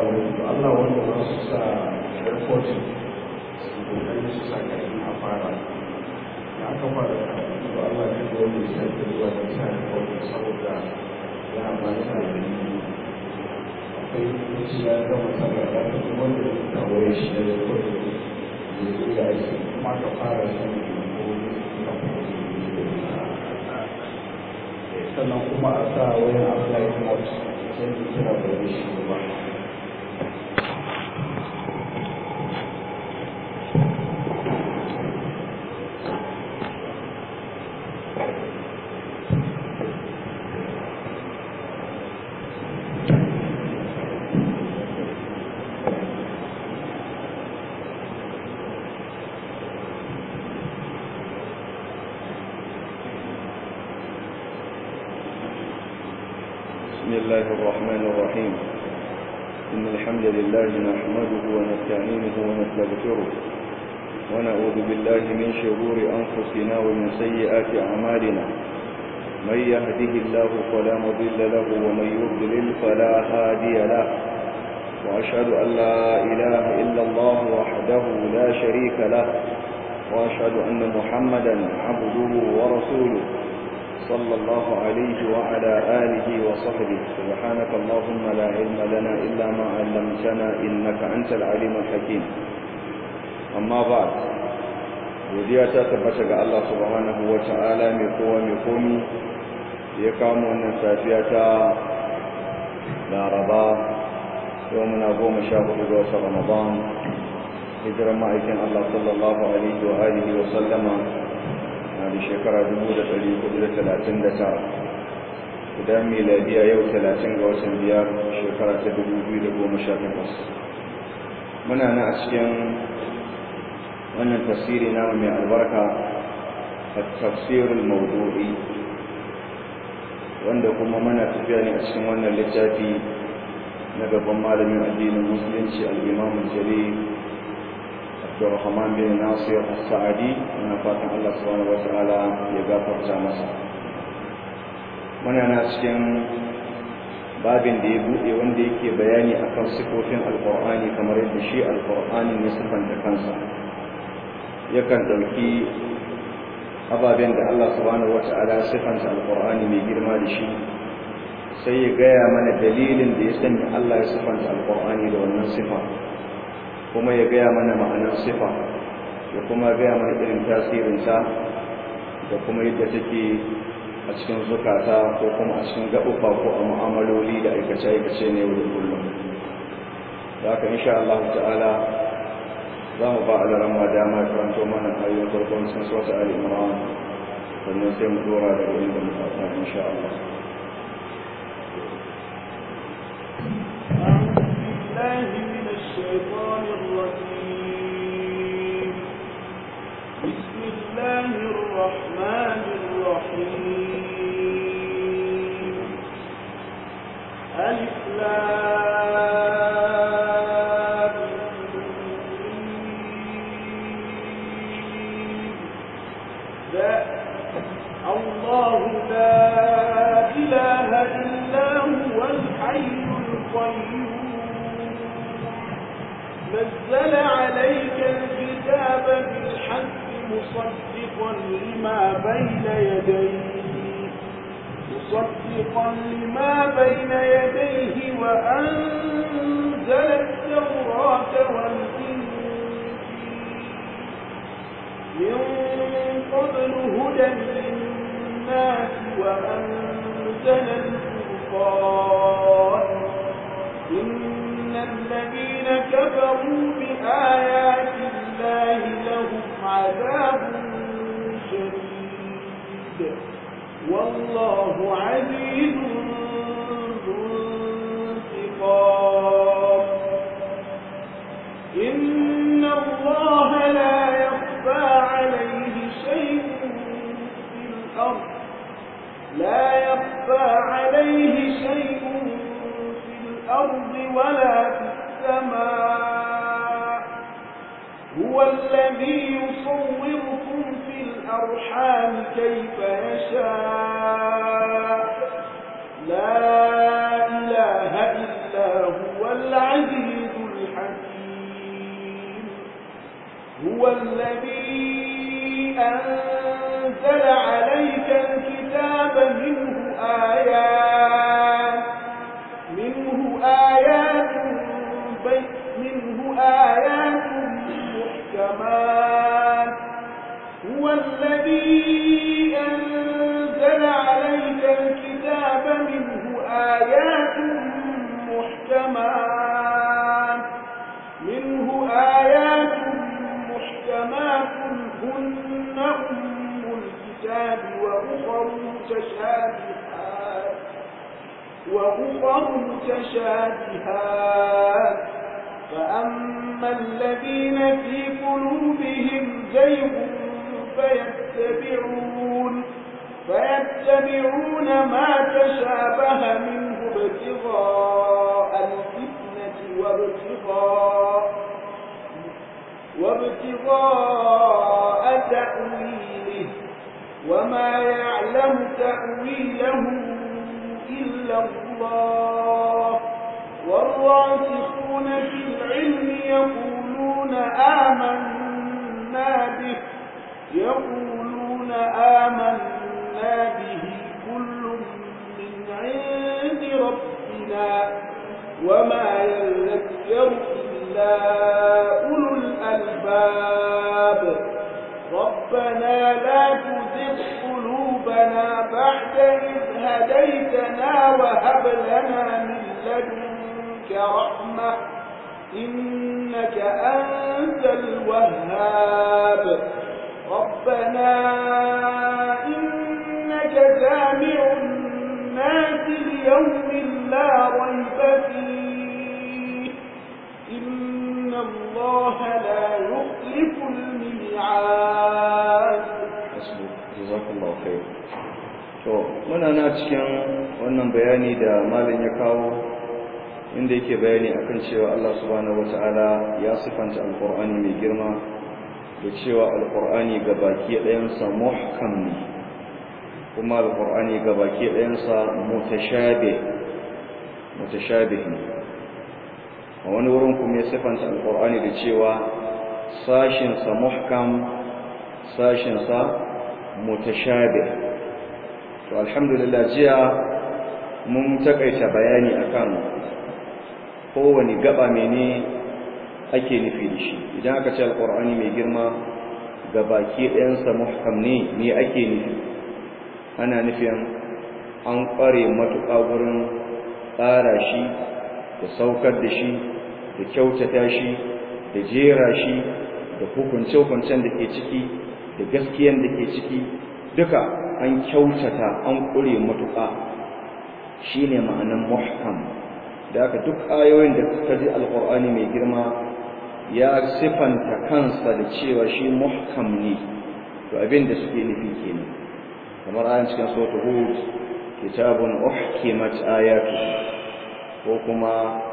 Allah wanda za su sa reporting kokarin su sa kayan a fara da aka fara karatu da Allah ya ga wani sai da zuwa da sa reporting saboda ya ba sa da akwai wani ya ga matsala da wanda ya kawo shi da reporting da ya yi kuma ka fara shi sannan kuma a sa wayan apply mode sai su kira da shi ba. بسم الله الرحمن الرحيم إن الحمد لله نحمده ونستعينه ونستغفره ونعوذ بالله من شرور أنفسنا ومن سيئات أعمالنا من يهده الله فلا مضل له ومن يضلل فلا هادي له وأشهد أن لا إله إلا الله وحده لا شريك له وأشهد أن محمدا عبده ورسوله صلى الله عليه وعلى آله وصحبه سبحانك اللهم لا علم لنا إلا ما علمتنا إنك أنت العليم الحكيم أما بعد وديا تثبت الله سبحانه وتعالى مقومي يقام أن سافية لا رضا يومنا قوم شاهد دوس رمضان هجر مائكين الله صلى الله عليه وآله وسلم da shekara 1439 idan miladiya yau 30 ga watan biyar shekara ta 2018 muna nan a cikin wannan tafsiri namu mai albarka at-tafsirul mawdu'i wanda kuma muna tafiya ne a cikin wannan littafi na gaban malamin addinin musulunci al-imam al-jalil Abdurrahman bin Nasir As-Sa'di muna fatan Allah subhanahu wataala ya gafarta masa muna na cikin babin da ya buɗe wanda yake bayani akan sifofin alqur'ani kamar yadda shi alqur'ani ne sifanta kansa yakan dauki ababen da Allah subhanahu wataala sifanta alqur'ani mai girma da shi sai ya gaya mana dalilin da ya sanya Allah ya sifanta alqur'ani da wannan sifa kuma ya gaya mana ma'anar sifa ya kuma gaya mana irin tasirinsa da kuma yadda take a cikin zukata ko kuma a cikin gaɓuɓɓa ko a mu'amaloli da aikace-aikace ne yau da kullum da haka insha Allah ta'ala za mu ba alaran ma dama karanto mana ayoyin farkon sun sosa al-imran sannan sai mu dora da wurin da mu fata insha Allah الشيطان الرجيم بسم الله الرحمن الرحيم ألف لام الله لا إله إلا هو الحي القيوم نزل عليك الكتاب بالحق مصدقا لما بين يديه وأنزل التوراة والإنجيل من قبل هدى للناس وأنزل الفرقان إن الذين كفروا بآيات الله لهم عذاب شديد والله عزيز ذو انتقام إن الله لا يخفى عليه شيء في الأرض الأرض ولا في السماء هو الذي يصوركم في الأرحام كيف يشاء لا إله إلا هو العزيز هو الذي أنزل عليك الكتاب منه آيات محكمات هو الذي أنزل عليك الكتاب منه آيات محكمات هن أم الكتاب وأخر متشابهات فأما الذين في قلوبهم زيغ فيتبعون ما تشابه منه ابتغاء الفتنة وابتغاء تأويله وما يعلم تأويله إلا الله والراسخون في العلم يقولون آمنا به كل من عند ربنا وما يذكر إلا أولو الألباب ربنا لا تزغ قلوبنا بعد إذ هديتنا وهب لنا من لدنك رحمة إنك أنت الوهاب ربنا إنك جامع الناس ليوم لا ريب فيه إن الله لا يخلف الميعاد. جزاك الله خير. to muna na cikin wannan bayani da malam ya kawo inda yake bayani akan cewa Allah subhanahu wataala ya sifanta alqur'ani mai girma da cewa alqur'ani gabaki ɗayan sa muhkam ne kuma alqur'ani gabaki ɗayan sa mutashabih ne a wani wurin kuma ya sifanta alqur'ani da cewa sashin sa muhkam sashin sa mutashabih. to alhamdulillah jiya mun takaita bayani akan kowane gaba mene ake nufi da shi idan aka ce alqur'ani mai girma gabaki ɗayansa muhkam ne ake nufi ana nufin an ƙware matuƙa gurin tsara shi da saukar da shi da kyautata shi da jera shi da hukunce-hukuncen da ke ciki da gaskiyan da ke ciki duka an kyautata an ƙure matuƙa shine ma'anan muhkam da aka duk ayoyin da suka ji alƙur'ani mai girma ya sifanta kansa da cewa shi muhkam ne to abin da suke nufi kenan kamar ayan cikin suratul hud kitabun uhkimat ayatu ko kuma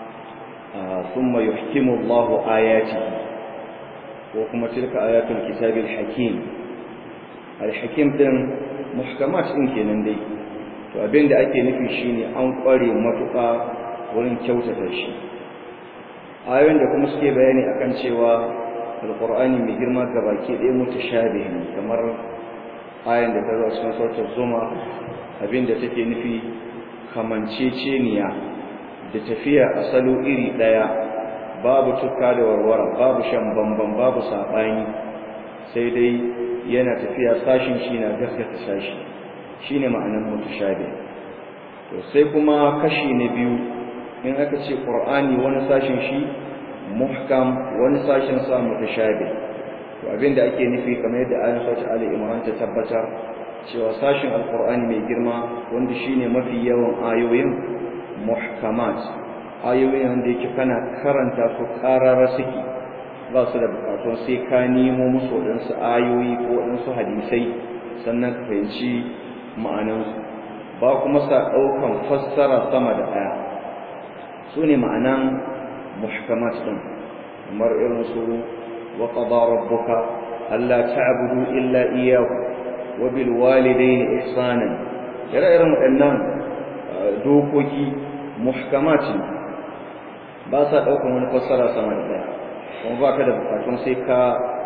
thumma yuhkimu Allahu ayatihi ko kuma tilka ayatul kitabil hakim al-hakim din muhkamat din kenan dai to abinda ake nufi shine an kware matuƙa wurin kyautata shi ayoyin da kuma suke bayani akan cewa alqur'ani mai girma gabaki ɗaya mutashabih ne kamar ayan da ta zo cikin suratul zuma abinda take nufi kamanceceniya da tafiya a salo iri ɗaya babu tukka da warwara babu shan bamban babu saɓani sai dai yana tafiya sashin shi na gaskata sashi shine ma'anar mutashabih to sai kuma kashi na biyu in aka ce qur'ani wani sashin shi muhkam wani sashin sa mutashabih to abinda ake nufi kamar yadda ayan sura Ali Imran ta tabbatar cewa sashin alqur'ani mai girma wanda shine mafi yawan ayoyin muhkamat ayoyin da yake kana karanta su qarara suke ba su da bukatun sai ka nemo musu waɗansu ayoyi ko waɗansu hadisai sannan ka fahimci ma'anansu ba kuma sa ɗaukan fassara sama da ɗaya su ne ma'anan muhkamat ɗin kamar irin su wa qada rabbuka alla ta'budu illa iyyahu wa bil walidayni ihsanan ire-iren waɗannan dokoki muhkamat ba sa ɗaukan wani fassara sama da ɗaya kuma ba ka da bukatun sai ka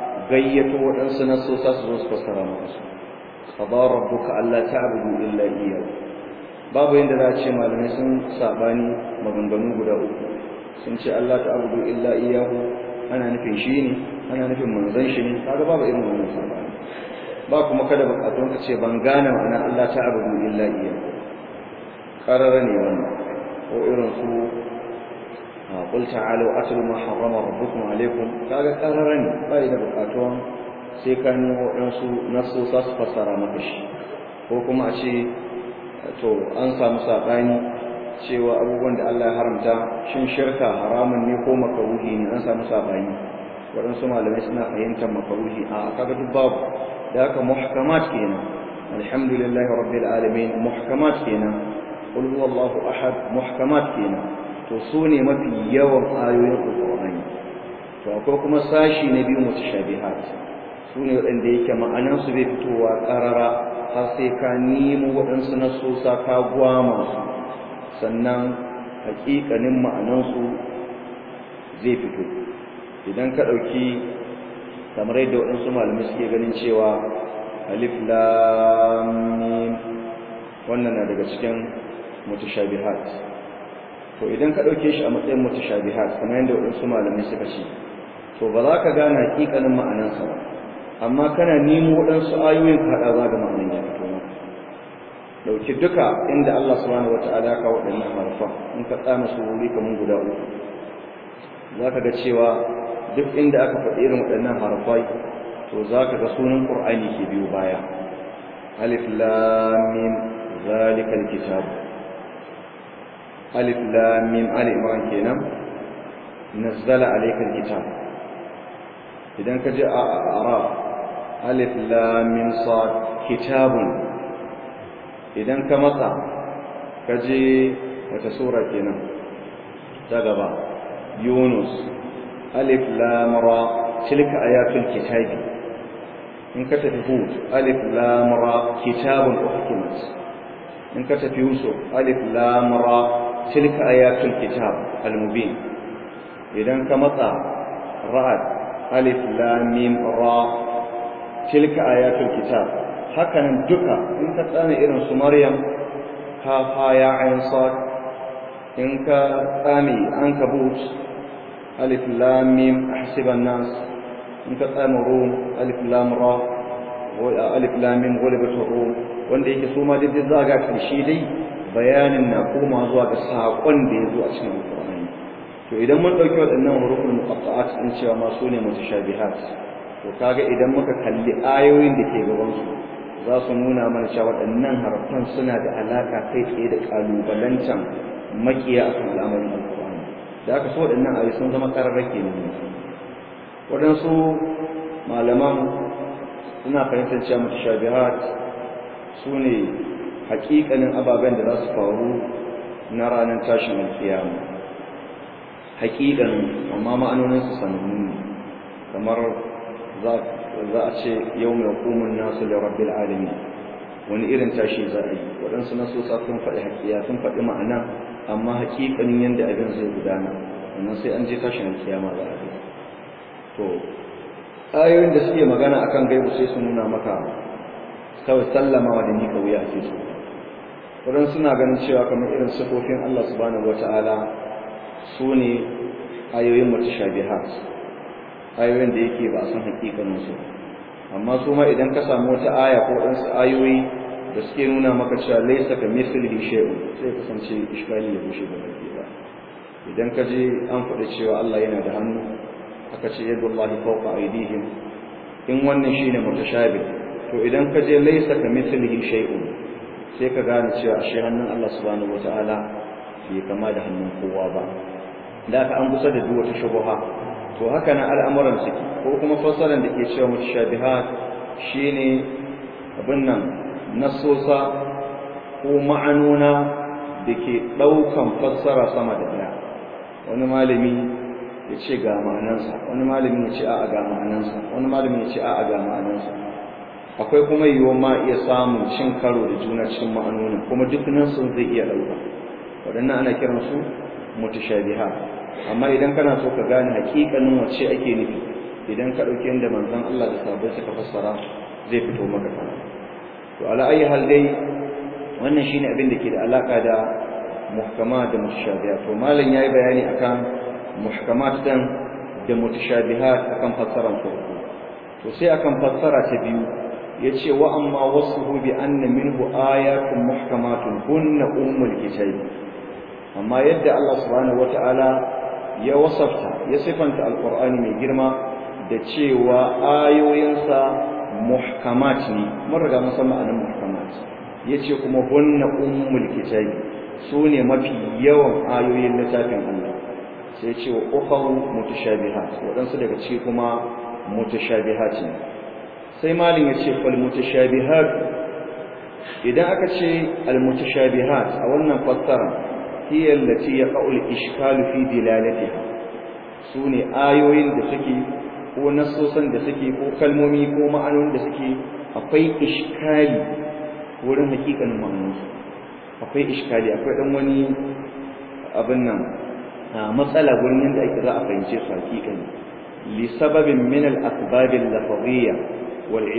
gayyato waɗansu nasosa su zo su fassara maka su qada rabbuka alla ta'budu illa iyyahu babu yanda za a ce malamai sun sabani maganganu guda uku sun ce Allah ta'budu illa iyyahu ana nufin shi ne ana nufin manzon shi ne kaga babu irin wannan sabani ba kuma kada bukatun ka ce ban gane ma'ana Allah ta'budu illa iyyahu qarara ne wannan ko irin su qul ta'alu atlu ma harrama rabbukum alaykum kaga qarara ne bai da bukatun sai ka nemo waɗansu nasosa su fassara maka shi ko kuma a ce to an samu saɓani cewa abubuwan da Allah ya haramta shin shirka haramun ne ko makaruhi ne an samu saɓani waɗansu malamai suna fahimtar makaruhi a kaga duk babu da haka muhkamat kenan alhamdulillahi rabbil alamin muhkamat kenan qul huwallahu ahad muhkamat kenan to su ne mafi yawan ayoyin alqur'ani to akwai kuma sashi na biyu mutashabihat su ne waɗanda yake ma'anansu bai fitowa ƙarara har sai ka nemo waɗansu nasosa ka gwama su sannan haƙiƙanin ma'anansu zai fito idan ka ɗauki kamar yadda waɗansu malamai suke ganin cewa alif lam mim wannan na daga cikin mutashabihat to idan ka ɗauke shi a matsayin mutashabihat kamar yadda waɗansu malamai suka ce to ba za ka gane haƙiƙanin ma'anansa ba amma kana nemo waɗansu ayoyin haɗa za ga ma'anin ya fito maka ɗauki duka inda Allah subhanahu wata'ala ka waɗannan harfan in ka tsama su wuri kamar guda uku za ka ga cewa duk inda aka faɗi irin waɗannan harfai to za ka ga sunan ƙur'ani ke biyo baya alif lam mim zalikal kitab alif lam mim ali imran kenan nazzala alaykal kitab idan ka je a arab alif lam mim sad kitabun idan ka matsa ka je wata sura kenan ta gaba yunus alif lam ra tilka ayatul kitabi in ka tafi hud alif lam ra kitabun uhkimat in ka tafi yusuf alif lam ra tilka ayatul kitab al-mubin idan ka matsa ra'ad alif lam mim ra tilka ayatul kitab hakanan duka in ka tsane irin su maryam ha fa ya ain sad in ka tsane ankabut alif lam mim ahsiban nas in ka tsane rum alif lam ra wa alif lam mim ghulibat rum wanda yake su ma duk zaga karshe dai bayanin na koma zuwa ga sakon da yazo a cikin alqur'ani to idan mun dauki waɗannan huruful muqatta'at din cewa ma su ne mutashabihat to kaga idan muka kalli ayoyin da ke gaban su za su nuna mana cewa waɗannan harfan suna da alaka kai tsaye da kalubalancan makiya a cikin al'amarin alqur'ani da aka so waɗannan ayoyi sun zama kararrake ne waɗansu malaman suna fahimtar cewa mutashabihat su ne haƙiƙanin ababen da za su faru na ranar tashin alkiyama haƙiƙanin amma ma'anoninsu sanannu ne kamar za a ce yau mai hukumun nasu da rabbil alamin wani irin tashi za a yi waɗansu nasosa sun faɗi haƙiƙa sun faɗi ma'ana amma haƙiƙanin yadda abin zai gudana wannan sai an je tashin alkiyama za a yi to ayoyin da suke magana akan gaibu sai su nuna maka kawai sallamawa da mika wuya ake so waɗansu suna ganin cewa kamar irin sifofin Allah subhanahu wata'ala su ne ayoyin mutashabihat ayoyin da yake ba a san hakikanin su amma su ma idan ka samu wata aya ko waɗansu ayoyi da suke nuna maka cewa laysa ka mislihi shay'un sai kasance iskali ya bushe gaba ɗaya idan ka je an faɗi cewa Allah yana da hannu aka ce yadullahi fawqa aydihim in wannan shine mutashabih to idan ka je laysa ka mislihi shay'un sai ka gane cewa ashe hannun Allah subhanahu wataala bai kama da hannun kowa ba da aka an kusa da duk wata shubha to haka na al'amuran suke ko kuma fassaran da ke cewa mutashabihat shine abin nan nasosa ko ma'anona da ke ɗaukan fassara sama da ɗaya wani malami ya ce ga ma'anansa wani malami ya ce a'a ga ma'anansa wani malami ya ce a'a ga ma'anansa akwai kuma yiwuwar ma iya samun cin karo da juna cikin ma'anonin kuma duk nan sun zai iya ɗauka waɗannan ana kiransu mutashabihat amma idan kana so ka gane hakikanin wacce ake nufi idan ka dauki inda manzon Allah da sahabbai suka fassara zai fito maka kana to ala ayi hal dai wannan shine abin da ke da alaka da muhkamat da mutashabihat to malam yayi bayani akan muhkamat dan da mutashabihat akan fassaran farko to sai akan fassara ta biyu yace wa amma wasfuhu bi anna minhu ayatun muhkamatun hunna ummul kitab amma yadda Allah subhanahu wataala ya wasafta ya sifanta alqur'ani mai girma da cewa ayoyinsa muhkamat ne mun riga mun san ma'anar muhkamat yace kuma hunna ummul kitab sune mafi yawan ayoyin littafin Allah sai ce wa ukhra mutashabihat wadansu daga ciki kuma mutashabihat ne sai malin yace fal mutashabihat idan aka ce al mutashabihat a wannan fassara hiya allati yaqa'u al ishkalu fi dilalatiha sune ayoyin da suke ko nasosan da suke ko kalmomi ko ma'anonin da suke akwai iskali wurin hakikanin ma'anarsu akwai iskali akwai dan wani abin nan matsala wurin yanda ake za a fahimce su hakikani li sababin min al asbab al lafziyya wal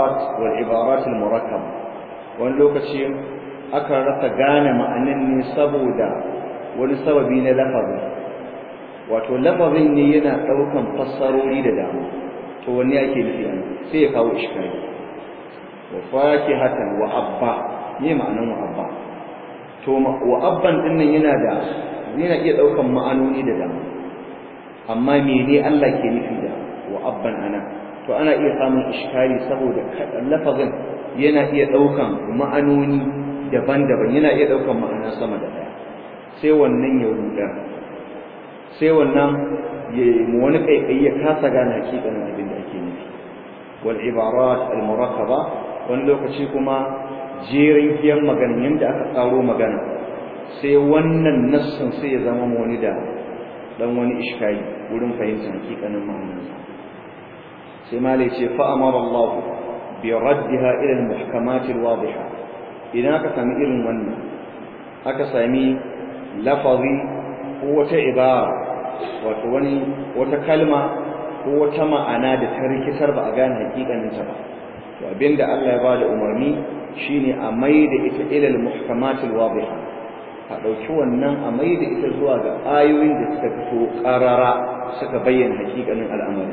ibarat al murakkaba wani lokaci aka rasa gane ma'anin ne saboda wani sababi na lafazi wato lafazin ne yana daukan fassarori da dama to wanne ake nufi an sai ya kawo iskali wa fakihatan wa abba ne ma'anan wa abba to wa abban din nan yana iya daukan ma'anoni da dama amma mene Allah ke nufi da wa abban ana to ana iya samun iskali saboda lafazin yana iya daukan ma'anoni daban-daban yana iya daukan ma'ana sama da daya sai wannan ya ruda sai wannan mu wani kaikai ya kasa gane hakikanin abin da ake nufi wal ibarat al murakkaba wani lokaci kuma jerin giyan magana yanda aka tsaro magana sai wannan nassin sai ya zama wani da dan wani iskali wurin fahimtar hakikanin ma'anarsa sai malai ce fa amara Allah bi raddiha ila al muhkamat al wadiha idan aka sami irin wannan aka sami lafazi ko wata ibara wato wata kalma ko wata ma'ana da ta rikitar ba a gane hakikanin ta ba to abinda Allah ya bada umarni shine a maida ita ila al-muhkamat al-wadiha a dauki wannan a maida ita zuwa ga ayoyin da suka fito qarara suka bayyana hakikanin al'amari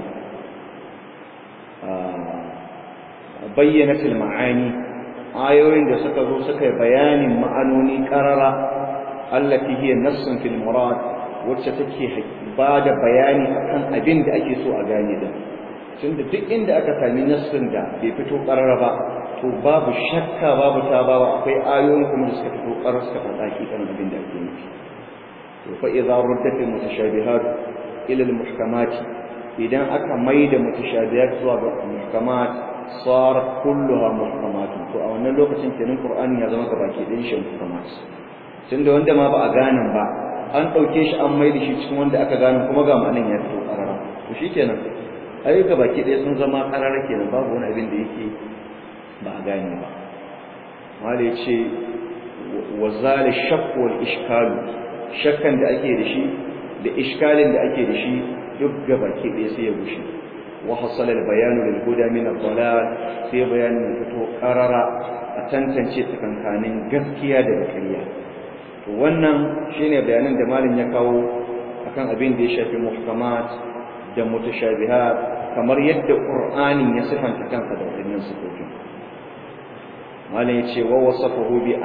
bayyanat al-ma'ani ayoyin da suka zo suka bayanin ma'anoni qarara allati hiya nassun fil murad wacce take ba da bayani akan abin da ake so a gane da tunda duk inda aka sami nassin da bai fito karara ba to babu shakka babu tabawa akwai ayoyi kuma da suka fito karara suka faɗa hakikan abin da ake nufi to fa idza ruddat al mutashabihat ila al muhkamat idan aka maida mutashabihat zuwa ga muhkamat sar kulluha muhkamat to a wannan lokacin kenan qur'ani ya zama gabaki ɗin shi muhkamat tunda wanda ma ba a gane ba an ɗauke shi an maida shi cikin wanda aka gane kuma ga ma'anan ya fito karara to shikenan ayyuka baki ɗaya sun zama karara kenan babu wani abin da yake ba a gane ba wanda yace wa zal shakk wal ishkal shakkan da ake da shi da iskalin da ake da shi duk ga baki ɗaya sai ya gushe wa hasala al bayan lil huda min al dalal sai bayanin fito karara a tantance tsakankanin gaskiya da ƙarya to wannan shine bayanan da malin ya kawo akan abin da ya shafi muhkamat da mutashabihat kamar yadda qur'anin ya sifanta kansa da wannan sifofi malin yace wa wasafahu bi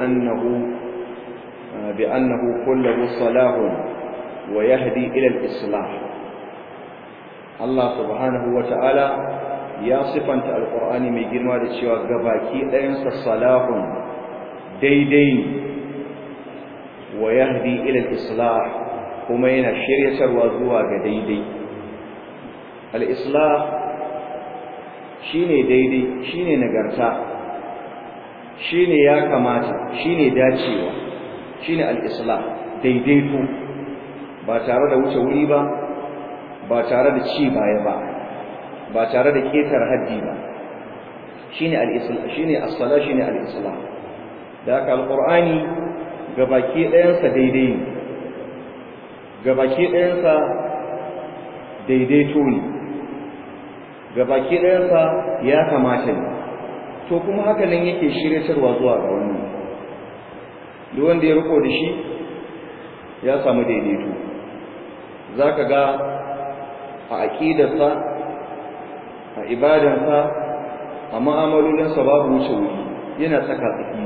annahu kullu salahun wa yahdi ila al-islah Allah subhanahu wa ta'ala ya sifanta alqur'ani mai girma da cewa gabaki ɗayan sa salahun daidai wa yahdi ila al-islah kuma yana shiryatarwa zuwa ga daidai al-islah shine daidai shine nagarta shine ya kamata shine dacewa shine al-islah daidaito ba tare da wuce wuri ba ba tare da ci baya ba tare da ketar haddi ba shine al-islah shine as-salah shine al-islah da haka al-qur'ani gabaki ɗayansa daidai ne gabaki ɗayansa daidaito ne gabaki ɗayansa ya kamata ne to kuma haka nan yake shiryatarwa zuwa ga wannan duk wanda ya riko da shi ya samu daidaito zaka ga a aqidarsa a ibadansa a mu'amalolinsa babu wuce wuri yana tsaka tsaki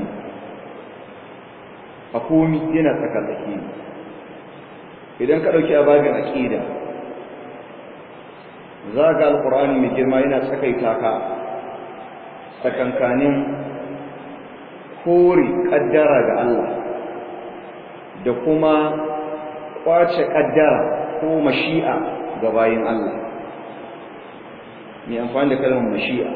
a komi yana tsaka tsaki idan ka dauki ababin aqida zaka alqur'ani mai girma yana tsakaita ka tsakankanin kore kaddara ga Allah da kuma kwace kaddara ko mashi'a ga bayin Allah mai amfani da kalmar mashi'a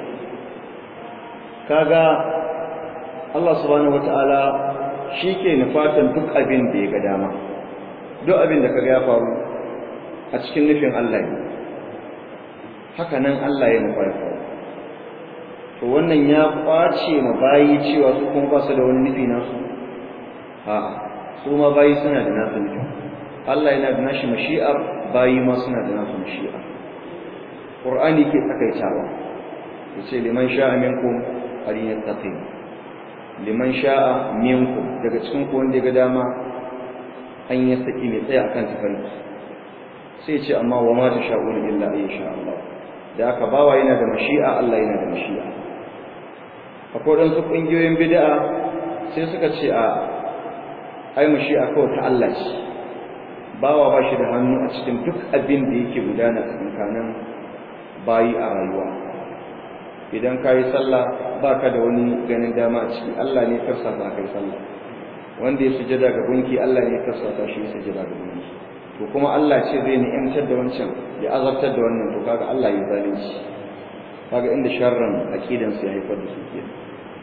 kaga Allah subhanahu wataala shike nufatan duk abin da ya ga dama duk abin da kaga ya faru a cikin nufin Allah ne haka nan Allah ya nufa ya faru to wannan ya kwace ma bayi cewa su kuma ba su da wani nufi nasu a'a su ma bayi suna da nasu nufi Allah yana da nashi mashi'ar bayi ma suna da nasu mashi'ar Qur'ani ke tsakaitawa yace liman sha'a minkum aliyattaqi liman sha'a minkum daga cikin ku wanda ya ga dama an yi saki mai tsaya akan tafarki sai ce amma wa ma tasha'una illa ayyasha Allah da aka bawa yana da mashi'a Allah yana da mashi'a akwai dan su kungiyoyin bid'a sai suka ce a ai mashi'a kawai ta Allah ce bawa ba shi da hannu a cikin duk abin da yake gudana tsakanin bayi a rayuwa idan ka yi sallah ba ka da wani ganin dama a ciki Allah ne karsa ta kai sallah wanda ya sujada ga gunki Allah ne karsa ta shi sujada ga gunki to kuma Allah ce zai ni'imtar da wancan ya azabtar da wannan to kaga Allah ya zalunci kaga inda sharran aqidan su ya haifar da su ke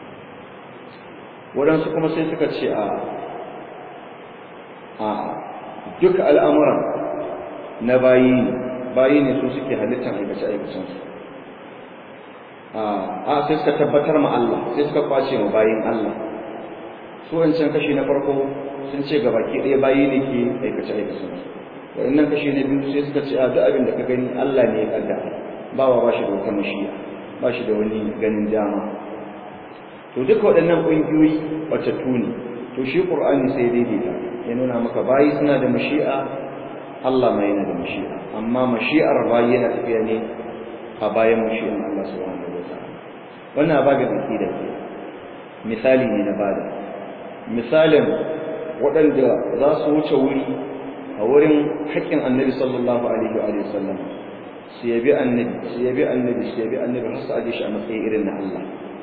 wadansu kuma sai suka ce a duka al'amuran na bayi ne su suke halittar aikace-aikacen su sai suka tabbatar ma Allah sai suka kwace ma bayin Allah su wancan kashi na farko sun ce ga baki ɗaya bayi ne ke aikace-aikacen su wa'annan kashi na biyu sai suka ce a duk abin da ka gani Allah ne ya kaddara bawa ba shi da wata mashiya ba shi da wani ganin dama to duka waɗannan ƙungiyoyi batattu ne to shi Qur'ani sai daidaita ya nuna maka bayi suna da mashi'a Allah ma yana da mashi'a amma mashi'ar bayi yana tafiya ne a bayan mashi'an Allah subhanahu wa ta'ala wannan babin aqida ke misali ne na bada misalin waɗanda za su wuce wuri a wurin haƙƙin Annabi sallallahu alaihi wa sallam su yabi annabi har su aje shi a matsayin irin na Allah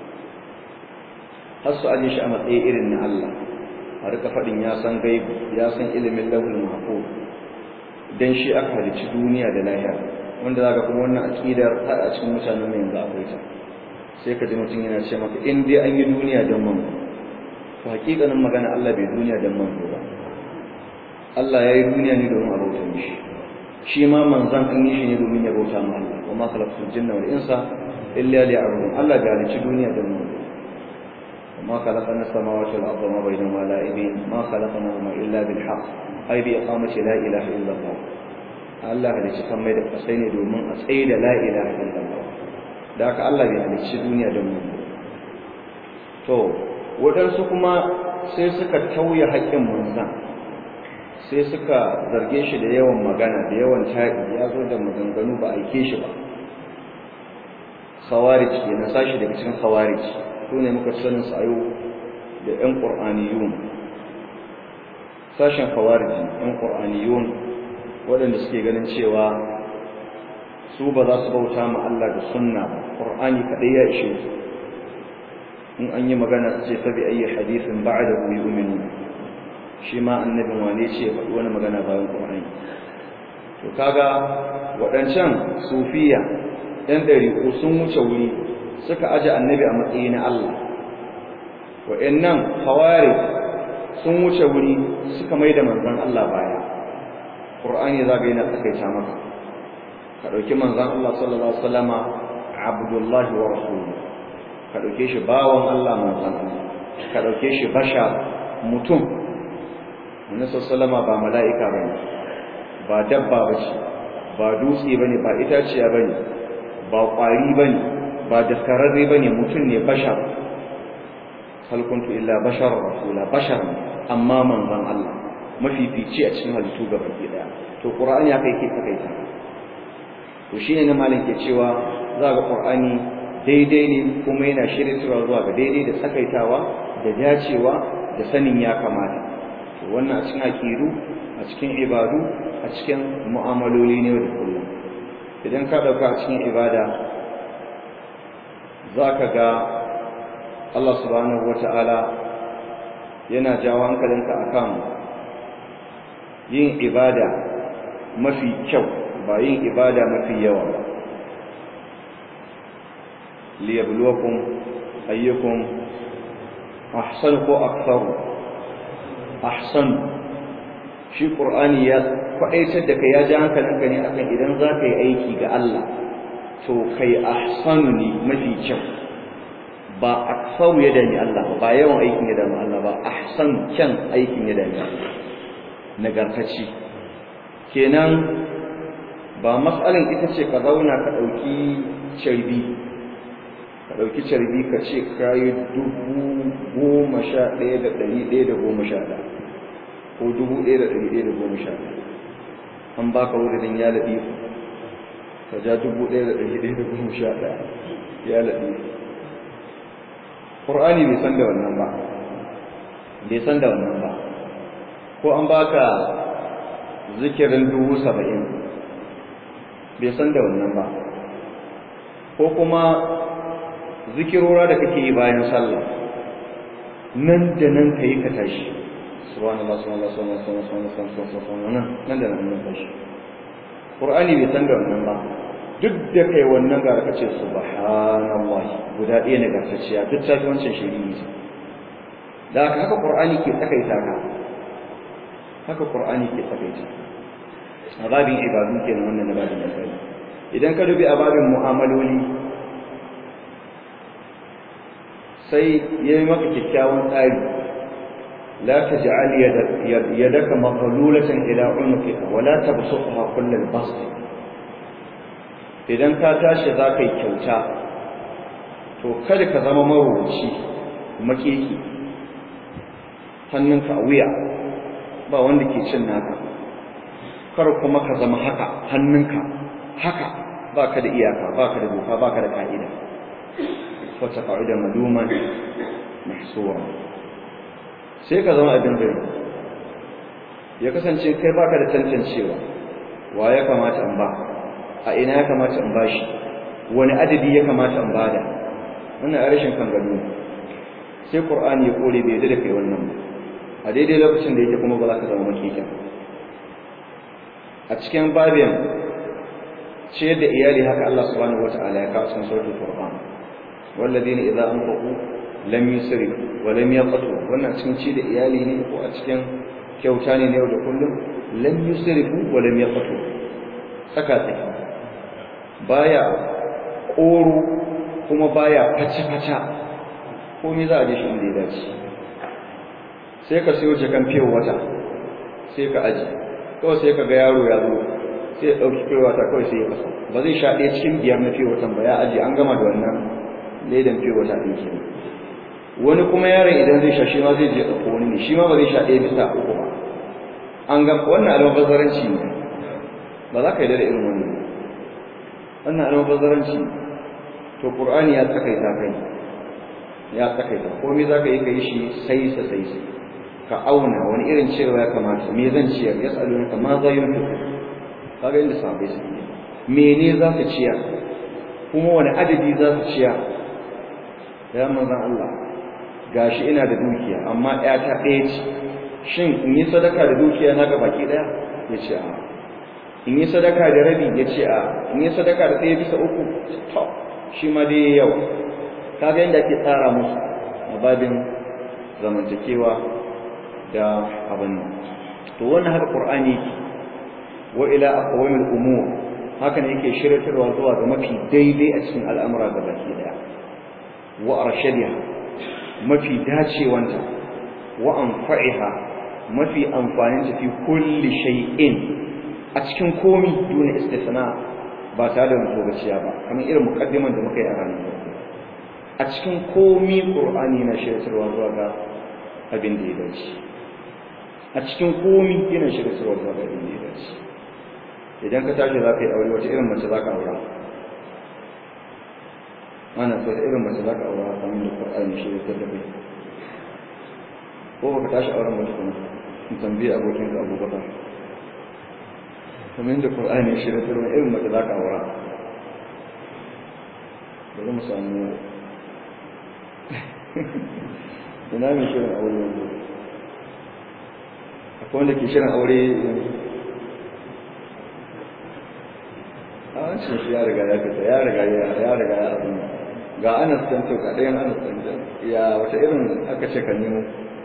har su aje shi a matsayin irin na Allah a rika faɗin ya san gaibu ya san ilimin lahul mahfuz dan shi aka halicci duniya da lahira wanda zaka kuma wannan aqidar har a cikin mutanen mu yanzu akwai ta sai ka ji mutum yana ce maka in dai an yi duniya dan mu to hakikanin magana Allah bai duniya dan mu ba Allah ya yi duniya ne domin a bauta mishi shi ma manzan an yi shi ne domin ya bauta ma Allah wa ma khalaqtul jinna wal insa illa liya'budun Allah bai halicci duniya dan mu ما خلقنا السماوات والأرض وما بينهما لاعبين ما خلقناهما إلا بالحق أي بإقامة لا إله إلا الله Allah halicci kan mai da kasai ne domin a tsaye da la ilaha illallah da haka Allah bai halicci duniya da mu to wadansu kuma sai suka tauye haƙƙin manzan sai suka zarge shi da yawan magana da yawan taɗi ya zo da maganganu ba aike shi ba khawarij kenan sashi daga cikin khawarij su ne muka sanin su a yau da ƴan qur'aniyun sashen khawarij ƴan qur'aniyun waɗanda suke ganin cewa su ba za su bauta ma Allah da sunna ba Qur'ani kadai ya ishe su in an yi magana su ce fa bi ayyi hadithin ba'dahu yu'minu shi ma annabin wane ce faɗi wani magana bayan Qur'ani to kaga waɗancan sufiya ɗan ɗariƙo sun wuce wuri suka aje annabi a matsayi na Allah waɗannan hawari sun wuce wuri suka mai da manzon Allah baya Qur'ani zaga yana tsakaita maka ka dauki manzon Allah sallallahu alaihi wasallama abdullahi wa rasuluhu ka dauke shi bawon Allah manzon Allah ka dauke shi basha mutum Annabi sallallahu ba mala'ika bane ba dabba bace ba dutse bane ba itaciya bane ba ƙwari bane ba daskararre bane mutum ne bashar hal kuntu illa bashar rasula bashar amma manzon Allah mafifici a cikin halittu gaba ki daya to qur'ani haka yake takaita to shine na malam ke cewa za ga qur'ani daidai ne kuma yana shiryawa zuwa ga daidai da tsakaitawa da dacewa da sanin ya kamata to wannan a cikin aqidu a cikin ibadu a cikin mu'amaloli ne da kullum idan ka dauka a cikin ibada zaka ga Allah subhanahu wata'ala yana jawo hankalinka akan yin ibada mafi kyau ba yin ibada mafi yawa ba liyabluwakum ayyukum ahsanu ko aktharu ahsan shi qur'ani ya faɗaitar da kai ya ji hankalinka ne akan idan za ka yi aiki ga Allah to kai ahsanu ne mafi kyau ba aktharu ya dani Allah ba yawan aikin ya dani Allah ba ahsan kyan aikin ya dani Allah nagartacci kenan ba mas'alin ita ce ka zauna ka ɗauki carbi ka ce kayi 11,111 ko 1111 an baka wurin ya laɗi ka ja 1111 ya laɗi ƙur'ani bai san da wannan ba ko an baka zikirin 70,000 bai san da wannan ba ko kuma zikirora da kake yi bayan sallah nan da nan kai ka tashi subhanallah subhanallah subhanallah nan da nan tashi qur'ani bai san da wannan ba duk da kai wannan ga ka ce subhanallah guda ɗaya ne gartacciya duk tafi wancan shiri da haka qur'ani ke tsakaita ka haka qur'ani ke tsakaita ababin ibadu kenan wannan babin da kai idan ka dubi ababin mu'amaloli sai yayi maka kikkiawan tsari la taj'al yadaka maghlulatan ila unuqika wa la tabsutha kullal bast idan ka tashi za ka yi kyauta to kada ka zama marubuci makeki hannunka a wuya ba wanda ke cin naka kar kuma ka zama haka hannunka haka baka da iyaka baka da doka baka da ka'ida wata ka'ida maluman mahsura sai ka zama abin da ya kasance kai baka da tantancewa wa ya kamata in ba a ina ya kamata in bashi wani adadi ya kamata in bada wannan a rashin kan gado sai qur'ani ya kore bai da kai wannan a daidai lokacin da yake kuma ba za ka zama makikin a cikin babin ce da iyali haka Allah subhanahu wataala ya kawo cikin suratul furqan walladheena idza anfaqu lam yusrifu wa lam yaqtu wannan cikin ce da iyali ne ko a cikin kyauta ne yau da kullum lam yusrifu wa lam yaqtu saka tsaki baya koro kuma baya faca komai za a je shi inda ya dace sai ka sayo jakan fiye wata sai ka aji kawai sai ka ga yaro ya zo sai ya ɗauki fiye wata kawai sai ya kasa ba zai sha ɗaya cikin biyar na fiye watan ba ya aji an gama da wannan laidan fiye wata ɗin ke wani kuma yaron idan zai sha shi ma zai je ɗauko wani ne shi ma ba zai sha ɗaya bisa uku ba an gama wannan almubazzaranci ne ba za ka yi da irin wannan almubazzaranci to qur'ani ya tsakaita kai ya tsakaita komai za ka yi kai shi sai ka auna wani irin cewa ya kamata me zan ciyar ya tsalo ka ma za yunfiq kaga inda sahabbai su mene za ka ciyar kuma wani adadi za ka ciyar ya manzon Allah gashi ina da dukiya amma ƴata ɗaya ce shin in yi sadaka da dukiya na ga baki ɗaya yace a in yi sadaka da rabi yace a in yi sadaka da ɗaya bisa uku to shi ma dai yawa kaga inda ake tsara musu a babin zamantakewa da abin to wannan haka qur'ani wa ila aqwamil umur haka ne yake shiryatarwa zuwa ga mafi daidai a cikin al'amura ga baki daya wa arshadiha mafi dacewanta wa anfa'iha mafi amfanin ta fi kulli shay'in a cikin komi duna istisna ba tare da mutogaciya ba kamar irin mukaddiman da muka yi a ranar a cikin komi Qur'ani na shirarwa zuwa ga abin da ya dace a cikin komi yana shirarwa zuwa ga abin da ya dace idan ka tashi za ka yi aure wata irin mace za ka aura ana so da irin mace za ka aura kamar da Qur'ani shirarwa da kai ko baka tashi auren mace kuma in tambaye abokin ka Abubakar kamar da Qur'ani shirarwa da irin mace za ka aura bari mu samu ina mai shirin aure yanzu akwai wanda ke shirin aure yanzu a wancan shi ya riga ya fita ya riga ya abin ga Anas can to ga ɗayan Anas can ya wata irin aka ce ka nemo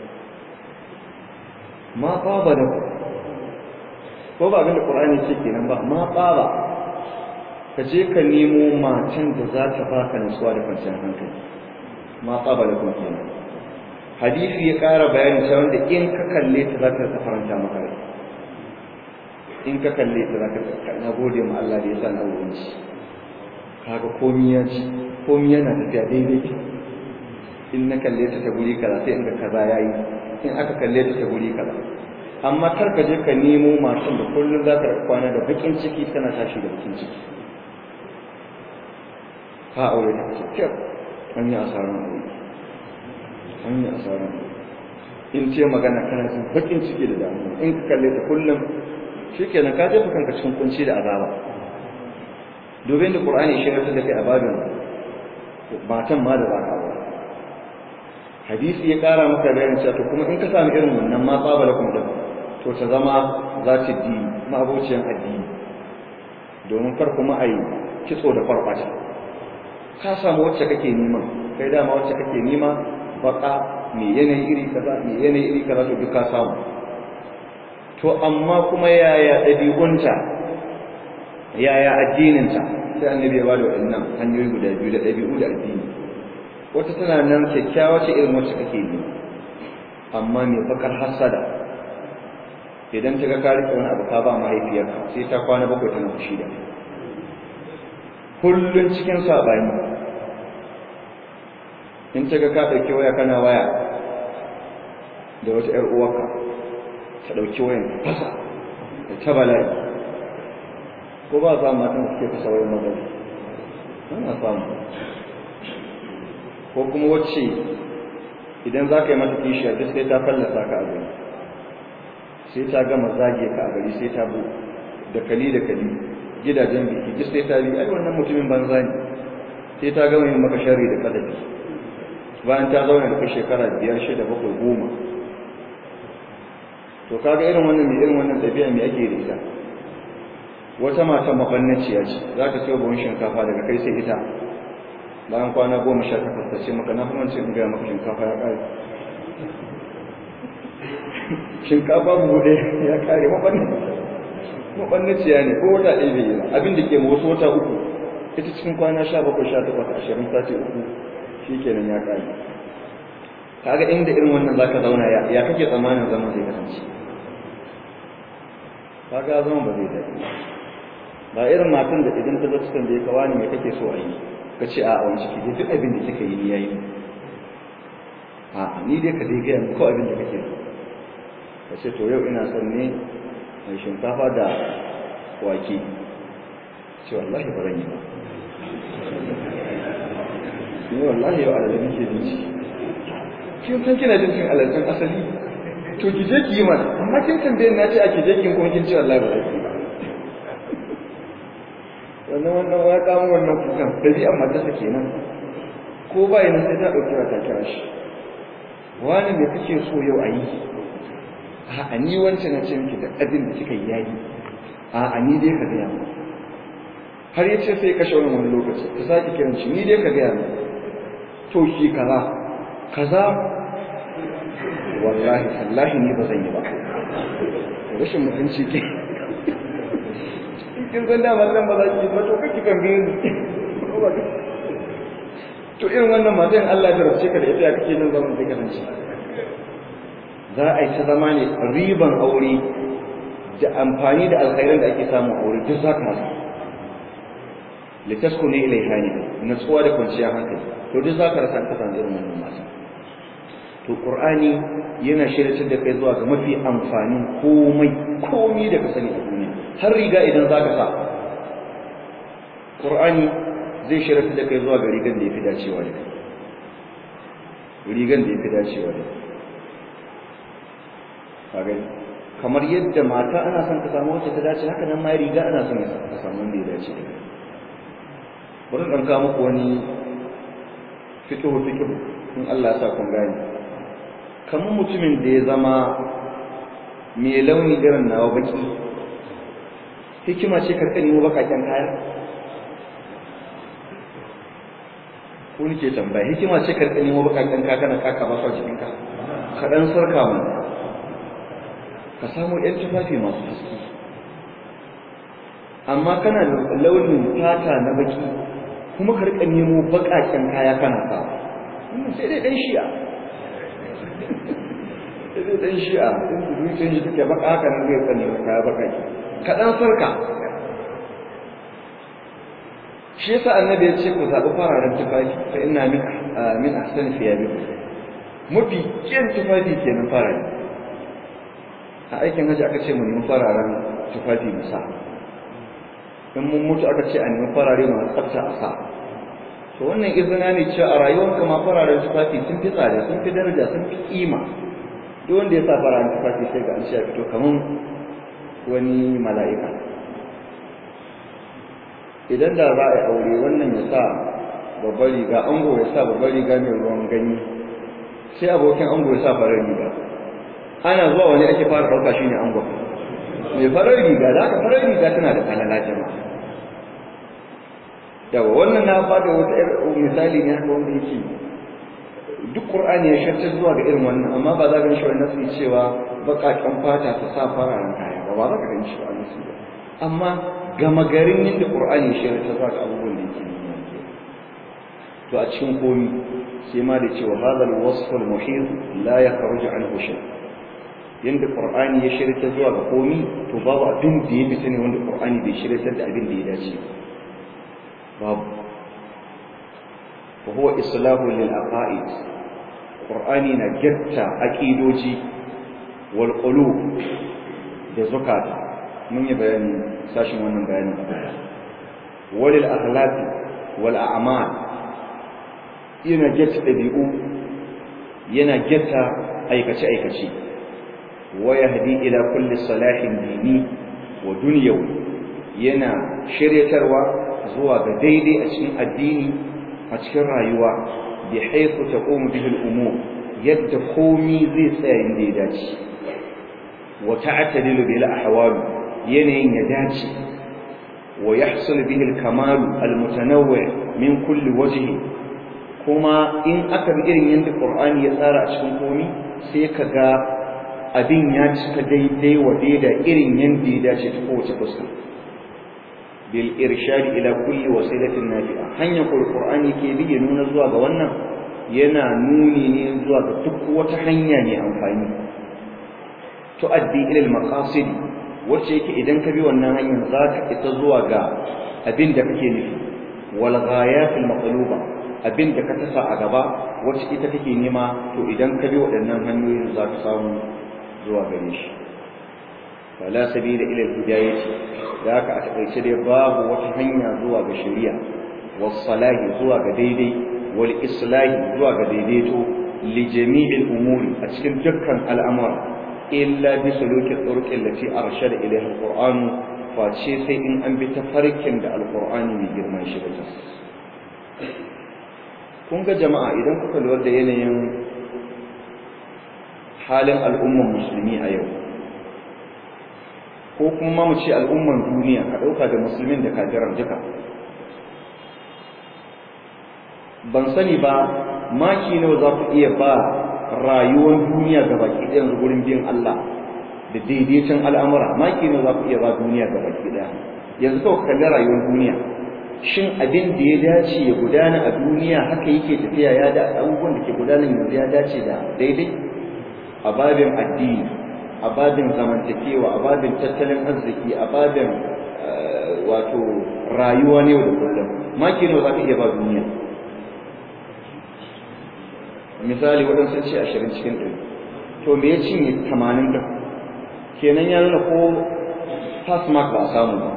ma ƙaba da ko ba abin da Qur'ani ce kenan ba ma ƙaba ka je ka nemo matan da za ta baka nutsuwa da kwanciyar hankali ma ƙaba da kuma kenan hadisi ya ƙara bayani cewa wanda in ka kalle ta za ta faranta maka rai in ka kalle ta za ka na gode ma Allah da ya sa na wurinci kaga komi ya ci komi yana tafiya daidai in na kalle ta ta guri kaza sai in ga kaza yayi in aka kalle ta ta guri kaza amma kar ka je ka nemo mashin da kullum za ka kwana da bakin ciki kana tashi da bakin ciki ka aure ta ce kyau an yi asaran aure an yi asaran in ce magana kana jin bakin ciki da damuwa in ka kalle ta kullum shikenan ka jefa kanka cikin kunci da azaba domin da Qur'ani shi ne da kai ababin matan ma da zaka aure hadisi ya kara maka bayanin cewa to kuma in ka samu irin wannan ma qabalakum da to ta zama za ta di mabociyan addini domin kar kuma ai kitso da farfata ka samu wacce kake nema kai dama wacce kake nema baka me yanayi iri kaza to duka samu to amma kuma yaya dabi'unta yaya addininta sai annabi ya bada wannan hanyoyi guda biyu da dabi'u da addini wata tana nan kyakkyawa ce irin wacce kake nema amma me bakar hasada idan ta ga ka rike wani abu ka ba mahaifiyarka sai ta kwana bakwai tana fushi da kullun cikin sabani in ta ga ka dauki waya kana waya da wata ƴar uwarka ta dauki wayan fasa da ta bala'i ko ba za matan suke fasa wayan magana ana samu ko kuma wacce idan za ka yi mata kishiya duk sai ta fallasa ka a gari sai ta gama zage ka a gari sai ta bu da kali gidajen biki duk sai ta bi ai wannan mutumin banza ne sai ta gama yin maka sharri da kadabi bayan ta zauna da kai shekara 5 6 7 10 to kaga irin wannan tafiya me ake da ita wata mata mafannaciya ce za ta sayo buhun shinkafa daga kai sai ita bayan kwana 18 ta ce maka na kuma ce in ga maka shinkafa ya kare shinkafa buɗe ya kare mafannaciya ne ko wata ɗaya bai yi abin da ke wasu wata uku ita cikin kwana 17 18 20 sati uku shikenan ya kare kaga inda irin wannan zaka zauna ya kake tsammanin zaman zai kasance kaga zaman ba zai dace ba irin matan da idan ta zo cikin da ya kawani me kake so a yi ka ce a wani ciki duk abin da kika yi ni yayi a ni dai ka dai ga ko abin da kake so ka ce to yau ina son ne mai shinkafa da wake ce wallahi ba zan yi ba ni wallahi yau alal nake dinci kin san kina jin cin alalcin asali to ki je ki yi mana amma kin tambaye na ce a ki je kin kuma kin ce wallahi ba za ki ba wannan ya kamo wannan kukan dabi'an matarsa kenan ko ba yana sai ta dauki ta kira shi wani me kake so yau a yi a ni wancan na ce miki da abin da kika yi yayi a ni dai ka gaya mu har yace sai kashe wani lokaci ka saki kiran shi ni dai ka gaya mu to shi kaza wallahi tallahi ni ba zan yi ba rashin mutunci ke kin san da mallan ba za ki ba to kake kan biyu to irin wannan matan Allah ya race ka da ita ya kake nan zaman da kasance za a yi ta zama ne riban aure da amfani da alkhairan da ake samu aure duk za ka hasu litaskunu ilayha ne natsuwa da kwanciyar hankali to duk zaka rasa ka san irin wannan mata to qur'ani yana shirye da kai zuwa ga mafi amfanin komai da ka sani a duniya har riga idan zaka sa qur'ani zai shirye da kai zuwa ga rigan da yafi dacewa da kai rigan da yafi dacewa da kai kamar yadda mata ana son ka samu wacce ta dace haka nan ma riga ana son ka samu wanda ya dace da kai bari dan ka muku wani fiqhu in Allah ya sa kun gane kamar mutumin da ya zama mai launi irin nawa baki hikima ce karka nemo bakaken kaya ko ni ke tambaya hikima ce karka nemo bakaken kaya kana kaka ba sa jikinka ka dan sarka mu ka samu ɗan tufafi masu haske amma kana da launin fata na baki kuma ka rika nemo bakaken kaya kana sa sai dai dan shi'a sai dai dan shi'a din zuciyar shi take baka haka nan zai tsane kaya bakaki ka dan sarka shi yasa annabi ya ce ku zabi fararen tufafi fa inna min ahsani thiyabikum mafi kyan tufafi kenan fararen a aikin haji aka ce mu nemi fararen tufafi mu sa in mun mutu aka ce a nemi farare masu tsafta a sa to wannan izina ne cewa a rayuwarka ma fararen tufafi sun fi tsada sun fi daraja sun fi kima duk wanda ya sa fararen tufafi sai ga an ce ya fito kaman wani mala'ika idan da za a yi aure wannan ya sa babbar riga ango ya sa babbar riga mai ruwan ganye sai abokin ango ya sa farar riga ana zuwa wani ake fara ɗauka shi ne ango mai farar riga da aka farar riga tana da falala jama'a yawa wannan na bada wata misali ne haka wanda yake duk qur'ani ya sharta zuwa ga irin wannan amma ba za ka ganshi wannan sai cewa bakakan fata ta sa fararen kaya ba za ka ganshi ba nasu ba amma gama garin yadda qur'ani ya sharta zuwa ga abubuwan da yake nuna to a cikin komi sai ma da cewa hadal wasf al muhit la yakhruju anhu shay yanda qur'ani ya sharta zuwa ga komi to babu abin da ya fita ne wanda qur'ani bai sharta da abin da ya dace babu fa huwa islahu lil aqaid qur'ani na gatta aqidoji wal qulub da zakata mun yi bayani sashin wannan bayanin walil akhlaq wal a'mal yana gatta dabi'u yana gatta aikace aikace wa yahdi ila kulli salahin dini wa dunyawi yana shiryatarwa zuwa ga daidai a cikin addini a cikin rayuwa bi haythu taqumu bihi al-umur yadda komi zai tsaya inda ya dace wa ta'tadilu bil ahwal yanayin ya dace wa yahsul bihi al-kamal al-mutanawwi' min kulli wajhi kuma in aka bi irin yanda Qur'ani ya tsara a cikin komi sai kaga abin ya cika daidai wa daida irin yanda ya dace ta kowace fuska bil irshad ila kulli wasilatin nafi'a hanyar Qur'ani ke bi nuna zuwa ga wannan yana nuni ne zuwa ga duk wata hanya ne amfani tuaddi ila al-maqasid wacce yake idan ka bi wannan hanyar zaka isa zuwa ga abin da kake nufi wal ghayat al-maqluba abin da ka tasa a gaba wacce ita kake nema to idan ka bi waɗannan hanyoyin zaka samu zuwa gare shi wala sabila ila al-hidayah da haka a takaice dai babu wata hanya zuwa ga shari'a was salahi zuwa ga daidai wal islahi zuwa ga daidaito li jami'il umuri a cikin dukkan al'amura illa bi suluki turuqi allati arshada ilayha al-qur'an face sai in an bi tafarkin da al-qur'ani mai girman shi ba kun ga jama'a idan kuka lura da yanayin halin al'ummar musulmi a yau ko kuma mu ce al'umman duniya ka dauka da musulmin da kafiran duka ban sani ba maki nawa za ku iya ba rayuwar duniya ga baki ɗayan gurin bin Allah da daidaicin al'amura maki nawa za ku iya ba duniya ga baki ɗaya yanzu kawai kalli rayuwar duniya shin abin da ya dace ya gudana a duniya haka yake tafiya ya da abubuwan da ke gudana yanzu ya dace da daidai a babin addini a babin zamantakewa a babin tattalin arziki a babin wato rayuwa ne da kullum maki nawa za ka iya ba duniya misali waɗansu ce 20 cikin 100 to me ya cinye 80 ɗin kenan ya nuna ko pass mark ba a samu ba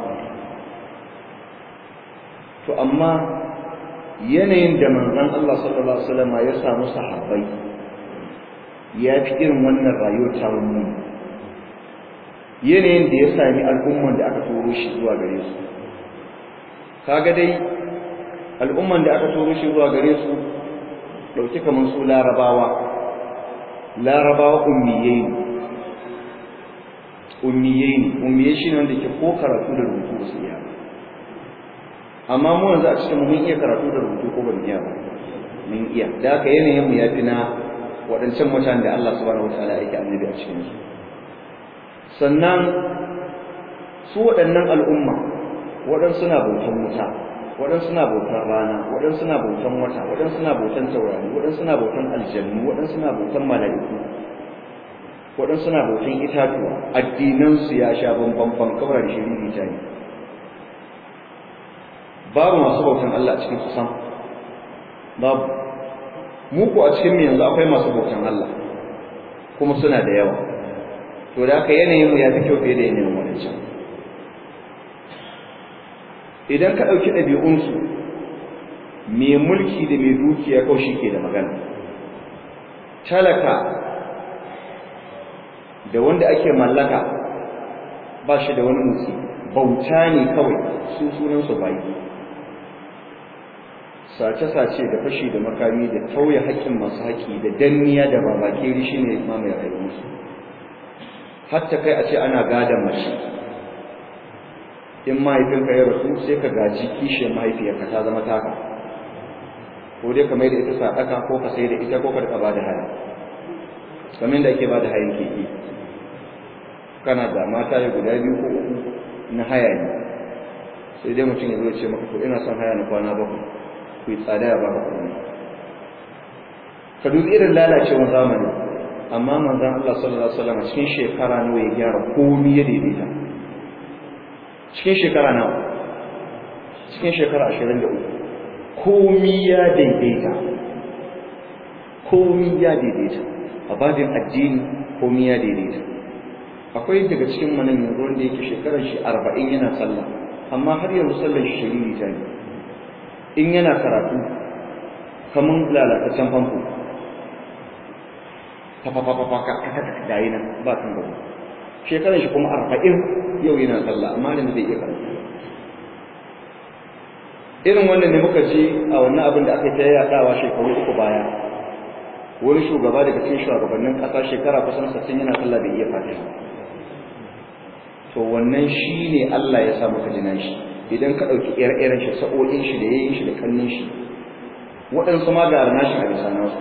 to amma yanayin da manzon Allah sallallahu alaihi wasallam ya samu sahabbai ya fi irin wannan rayuwar ta mu yanayin da ya sami al'umman da aka turo shi zuwa gare su kaga dai al'umman da aka turo shi zuwa gare su dauki kaman su larabawa ummiyai ne shine wanda ke ko karatu da rubutu ba su iya amma mu yanzu a cikin mun iya karatu da rubutu ko ban iya ba mun iya da haka yanayin mu yafi na waɗancan mutanen da Allah subhanahu wataala yake annabi a cikin su sannan su waɗannan al'umma waɗansu na bautan wuta waɗansu na bautan rana waɗansu na bautan wata waɗansu na bautan taurari waɗansu na bautan aljannu waɗansu na bautan mala'iku waɗansu na bautan itatuwa addinansu ya sha bambam kawai da shiriri ta ne babu masu bautan Allah a cikin su sam babu mu ko a cikin mu yanzu akwai masu bautan Allah kuma suna da yawa to da haka yanayin mu ya fi kyau fiye da yanayin wancan idan ka ɗauki ɗabi'unsu mai mulki da mai dukiya kawai shi ke da magana talaka da wanda ake mallaka ba shi da wani motsi bauta ne kawai su sunansu bayi sace-sace da fashi da makami da tauye haƙƙin masu haƙƙi da danniya da babakeri shi ne mamaye rayuwarsu hatta kai a ce ana gadon mace in mahaifinka ya rasu sai ka gaji kishiyar mahaifiyarka ta zama taka ko dai ka mai da ita sadaka ko ka sai da ita ko ka rika ba da haya kamar da ake ba da hayan keke kana da mata ya guda biyu ko uku na haya ne sai dai mutum ya zo ya ce maka to ina son haya na kwana bakwai ku yi tsada ya baka kuɗi ka dubi irin lalacewar zamani amma manzon Allah sallallahu alaihi wasallam cikin shekara nawa ya gyara komai ya daidaita cikin shekara nawa cikin shekara 23 komai ya daidaita a babin addini komai ya daidaita akwai daga cikin manan yanzu wanda yake shekarar shi 40 yana sallah amma har yanzu sallar shi shiriri ta ne in yana karatu kaman lalataccen famfo ka gayi nan ba kan gaba shekarar shi kuma 40 yau yana sallah amma da zai iya karatu irin wannan ne muka ji a wannan abin da aka ta yadawa shekaru 3 baya wani shugaba daga cikin shugabannin kasa shekara kusan 60 yana sallah bai iya fatiha to wannan shine Allah ya sa maka jinan shi idan ka dauki ire-iren shi sa'o'in shi da yayin shi da kannin shi waɗansu ma ga arnashi a bisa nasu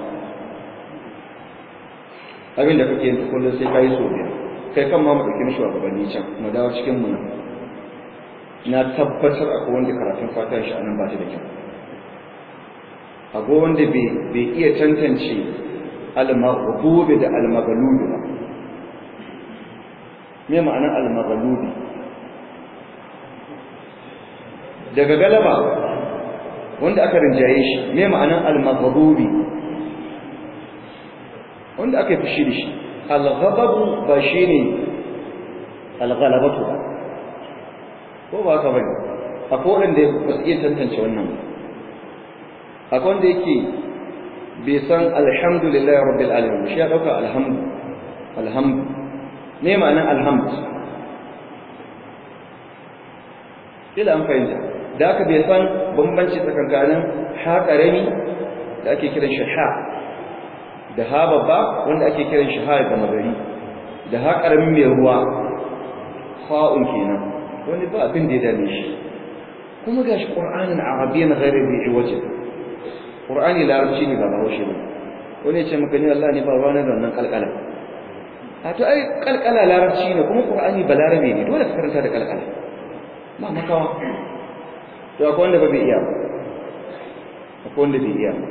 abin da kake yin kullum sai kai so biyar kai kan ma mu dauki mishi shugabanni can mu dawo cikin mu na tabbatar akwai wanda karatun fatiha shi anan ba ta da kyau akwai wanda bai iya tantance al-maghdubi da al-maghlubi ba me ma'anar al-maghlubi daga galaba wanda aka rinjaye shi me ma'anar al-maghdubi wanda aka fushi da shi al-ghadabu ba shine al-ghalabatu ba ko ba ka bane akwai wanda ba su iya tantance wannan ba akwai wanda yake bai san alhamdulillahi rabbil alamin shi ya dauka alhamdu me ma'anar alhamdu ila an fahimta da aka bai san bambanci tsakankanin ha karami da ake kiran shi ha da ha babba wanda ake kiran shi ha da magari da ha karamin mai ruwa fa'un kenan wani ba abin da ya dame shi kuma gashi qur'anin arabiyyan ghairu bi wajh qur'ani larabci ne ba bahaushe ba wani ya ce maka ni Allah ne ba ruwa da wannan kalkala a to ai kalkala larabci ne kuma qur'ani balarabe ne dole ka karanta da kalkala ba makawa to akwai wanda ba bai iya akwai wanda bai iya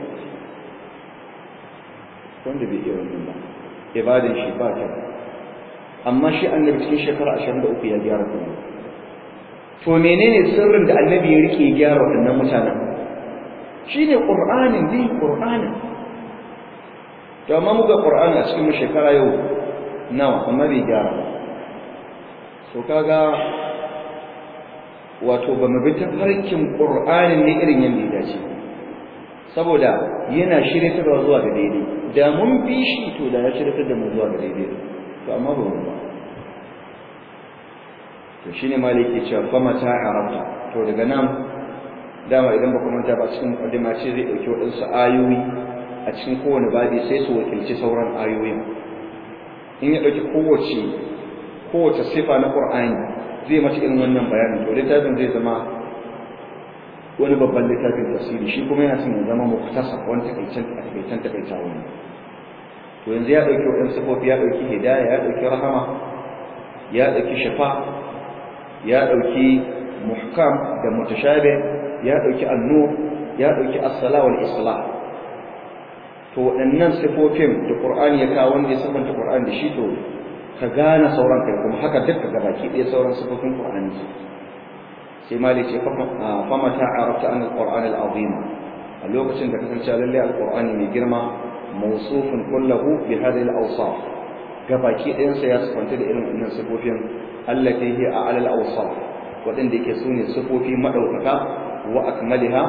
wanda bai iya wannan ba ibadan shi ba ta amma shi annabi cikin shekara 23 ya gyara kuma to menene sirrin da annabi ya rike gyara waɗannan mutanen shine qur'anin ne qur'anin to amma muga qur'ani a cikin shekara yau nawa amma bai gyara to kaga wato ba mu bi tafarkin qur'anin ne irin yanda ya dace saboda yana shiryatarwa zuwa ga daidai da mun bi shi to da ya shiryatar da mu zuwa ga daidai to amma ba mu ba to shine maliki cewa fa mata arabta to daga nan dama idan ba ku manta ba cikin mukaddima ce zai dauki wadansu ayoyi a cikin kowane babi sai su wakilci sauran ayoyin in ya dauki kowace sifa na Qur'ani zai mata irin wannan bayanin to littafin zai zama wani babban littafin tafsiri shi kuma yana son ya zama mukhtasar wani takaitawa ne to yanzu ya dauki wadansu sifofi ya dauki hidaya ya dauki rahama ya dauki shafa ya dauki muhkam da mutashabih ya dauki an-nur ya dauki as-salah wal islah to waɗannan sifofin da Qur'ani ya kawo wanda ya sabanta Qur'ani da shi to ka gane sauran kai kuma haka duka gabaki ɗaya sauran sifofin Qur'ani sai mali ce fa mata arafta an al-Qur'an al-azim a lokacin da kasance lalle al-Qur'ani mai girma mawsufun kullahu bi hadhihi al-awsaf gabaki ɗayan sa ya sabanta da irin wannan sifofin allati hi a'la al-awsaf wadanda yake sune sifofi madaukaka wa akmaliha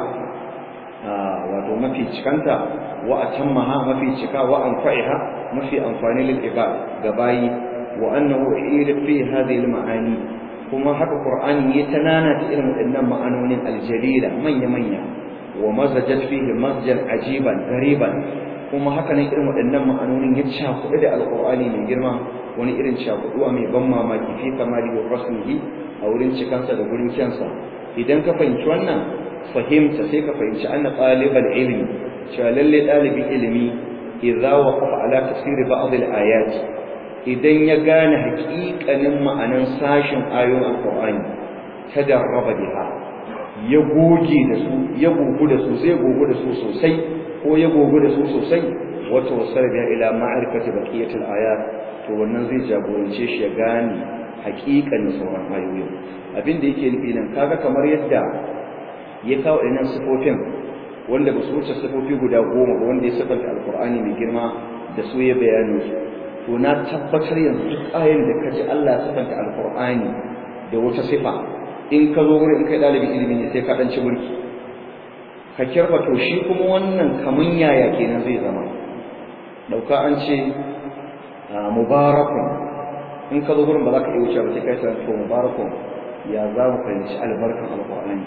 wato mafi cikanta wa atammaha mafi cika wa anfa'iha mafi amfani lil ibad gabayi wa annahu ila fi hadhihi al-ma'ani kuma haka qur'ani ya tanana ta irin wadannan ma'anonin al-jalila manya wa mazajat fihi mazjan ajiban gariban kuma haka ne irin waɗannan ma'anonin ya cakuɗu da alƙur'ani mai girma wani irin cakuɗuwa mai ban mamaki fi kamali wa rasmihi a wurin cikansa da gurin kyansa idan ka fahimci wannan fahimta sai ka fahimci anna talibal ilmi cewa lalle ɗalibin ilimi idza waqafa ala tafsir ba'd al-ayat idan ya gane haƙiƙanin ma'anan sashin ayoyin alƙur'ani tadarraba biha ya goge da su ya gogu da su zai gogu da su sosai ko ya gogu da su sosai wato wasar biya ila ma'arifati baqiyatil ayat to wannan zai jagorance shi ya gane haƙiƙanin sauran ayoyin abin da yake nufi nan kaga kamar yadda ya kawo ɗanan sifofin wanda ba su wuce sifofi guda 10 ba wanda ya sabanta alqur'ani mai girma da su ya bayani su to na tabbatar yanzu duk ayoyin da kaji Allah ya sabanta alqur'ani da wata sifa in ka zo wurin in kai dalibin ilimi ne sai ka dan ci burki ka kirba to shi kuma wannan kaman yaya kenan zai zama dauka an ce mubarakun in ka zo wurin ba za ka iya wuce ba sai kai san to mubarakun ya za mu fahimci albarkan alqur'ani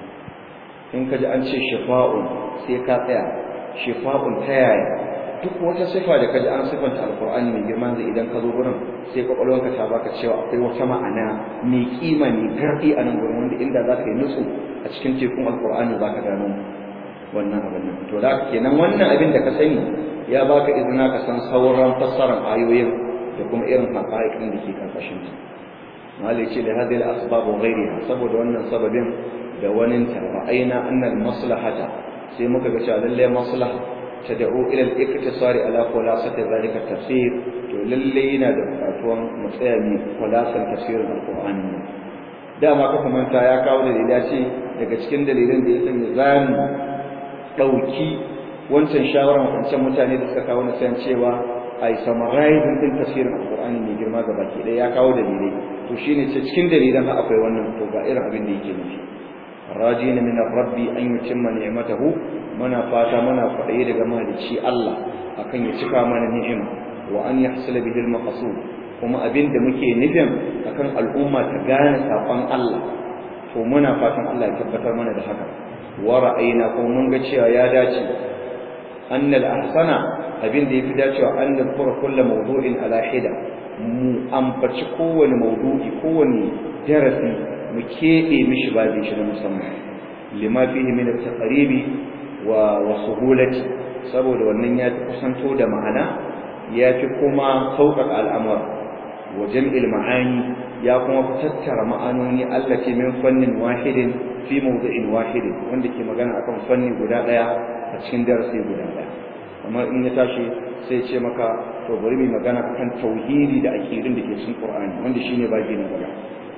in ka ji an ce shifa'un sai ka tsaya shifa'un ta yaya duk wata sifa da ka ji an sifanta alqur'ani mai girma zai idan ka zo wurin sai kwakwalwarka ta baka cewa akwai wata ma'ana mai kima mai gardi a nan gurin wanda inda za ka yi nutsu a cikin tekun alqur'ani za ka gano wannan abin nan to da kenan wannan abin da ka sani ya baka izina ka san sauran fassarar ayoyin da kuma irin haƙa'iƙin da ke karkashin ta malai ce da hadhihi al-asbab wa ghayriha saboda wannan sababin da waninta ra'ayna anna al-maslahata sai muka ga cewa lalle maslaha tad'u ila al-iktisari ala khulasati dhalika tafsir to lalle yana da bukatuwan mu tsaya ne khulasan tafsirin al-qur'ani dama ka kumanta ya kawo dalili ya ce daga cikin dalilan da ya sanya zamu dauki wancan shawaran wancan mutane da suka kawo na san cewa ai summarizing din tafsirin al-qur'ani mai girma ga baki ɗaya ya kawo dalilai to shine ce cikin dalilan ha akwai wannan to ga irin abin da yake nufi rajina min rabbi an yutimma ni'matahu muna fata muna fadaye daga mahalicci Allah akan ya cika mana ni'ima wa an yahsala bihi al-maqsud kuma abinda muke nufin akan al'umma ta gane sakon Allah to muna fatan Allah ya tabbatar mana da haka wa ra'ayna kuma mun ga cewa ya dace annal ahsana abinda yafi dacewa an nafura kullu mawdu'in ala hida mu ambaci kowane mawdu'i kowane darasi mu keɓe mishi babin shi na musamman lima fihi min at-taqribi wa suhulati saboda wannan ya fi kusanto da ma'ana ya fi kuma sauƙaƙa al'amura wa jam'il ma'ani ya kuma tattara ma'anoni allati min fannin wahidin fi mawdu'in wahidin wanda ke magana akan fanni guda ɗaya a cikin darasi guda ɗaya amma in ya tashi sai ce maka to bari mu magana akan tauhidi da aqidin da ke cikin Qur'ani wanda shine babi na gaba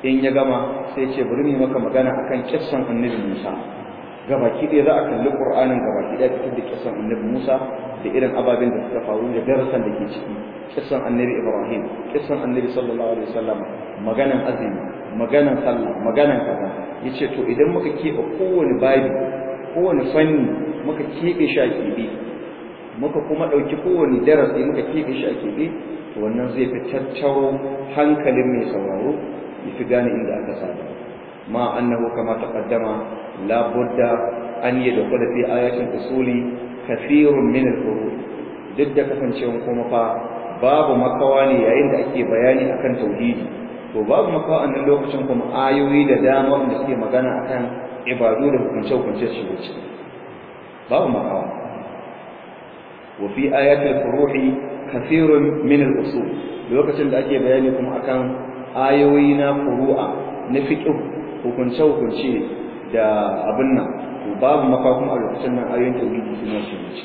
in ya gama sai ce bari mu maka magana akan kissan annabi Musa gabaki ɗaya za a kalli Qur'anin gabaki ɗaya fitar da kissan annabi Musa da irin ababen da suka faru da darasan da ke ciki kissan annabi Ibrahim kissan annabi sallallahu alaihi wasallam maganan azumi maganan sallah maganan kaza yace to idan muka keɓe kowane babi kowane fanni muka keɓe shi a keɓe muka kuma ɗauki kowane darasi muka keɓe shi a keɓe to wannan zai fi tattaro hankalin mai sauraro ya fi gane inda aka saba ma annahu kama taqaddama la budda an yadkhula fi ayatin usuli kathirun min al-furu' duk da kasancewa kuma fa babu makawa ne yayin da ake bayani akan tauhidi to babu makawa a nan lokacin kuma ayoyi da dama wanda suke magana akan ibadu da hukunce-hukunce shi wuce babu makawa wa fi ayatil furu'i kathirun min al-usul lokacin da ake bayani kuma akan ayoyi na furu'a na fiqh hukunce-hukunce da abin nan to babu makawa kuma a lokacin nan ayoyin tauhidi suna shi wuce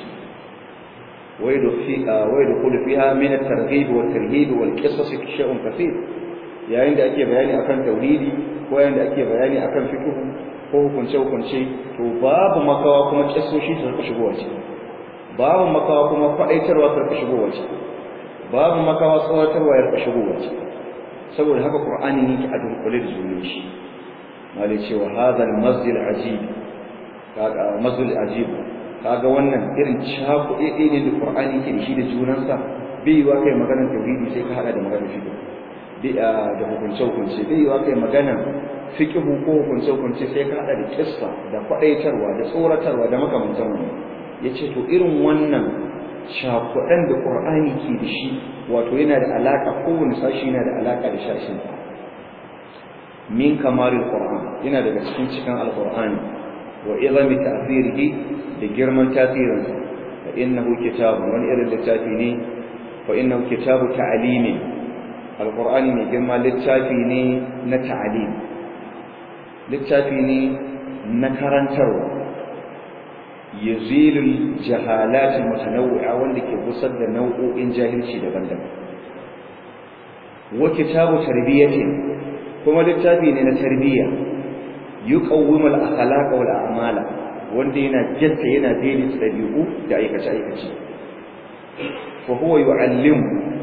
ويدخل فيها من الترغيب والترهيب والقصص شيء كثير yayin da ake bayani akan tauhidi ko yayin da ake bayani akan fiqh ko hukunce to babu makawa kuma kissoshi su rika shigowa ce babu makawa kuma faɗaitarwa su rika shigowa ce babu makawa tsawatarwa ya rika shigowa ce saboda haka qur'ani ne ke a dunkule da zuwa shi malai cewa hadal masjid ajib kaga masjid ajib kaga wannan irin cakuɗe ne da qur'ani ke da shi da junansa bai yiwa kai maganar tauhidi sai ka hada da maganar fiqh da hukunce bai yiwa kai maganar fiqh ko hukunce sai ka hada da kissa da faɗaitarwa da tsoratarwa da makamantan wannan yace to irin wannan shakuɗan da qur'ani ke da shi wato yana da alaka kowane sashi yana da alaka da shashin min kamalil qur'an yana daga cikin alqur'ani wa izami ta'thirihi da girman tasirinsa fa innahu kitabun wani irin littafi ne fa innahu kitabu ta'limi alqur'ani mai girma littafi ne na ta'lim littafi ne na karantarwa yazilul jahalat mutanawwi'a wanda ke gusar da nau'o'in jahilci daban-daban wa kitabu tarbiyatin kuma littafi ne na tarbiyya yuqawwimu al-akhlaqa wal a'mala wanda yana jatta yana daidaita dabi'u da aikace aikace fa huwa yu'allimu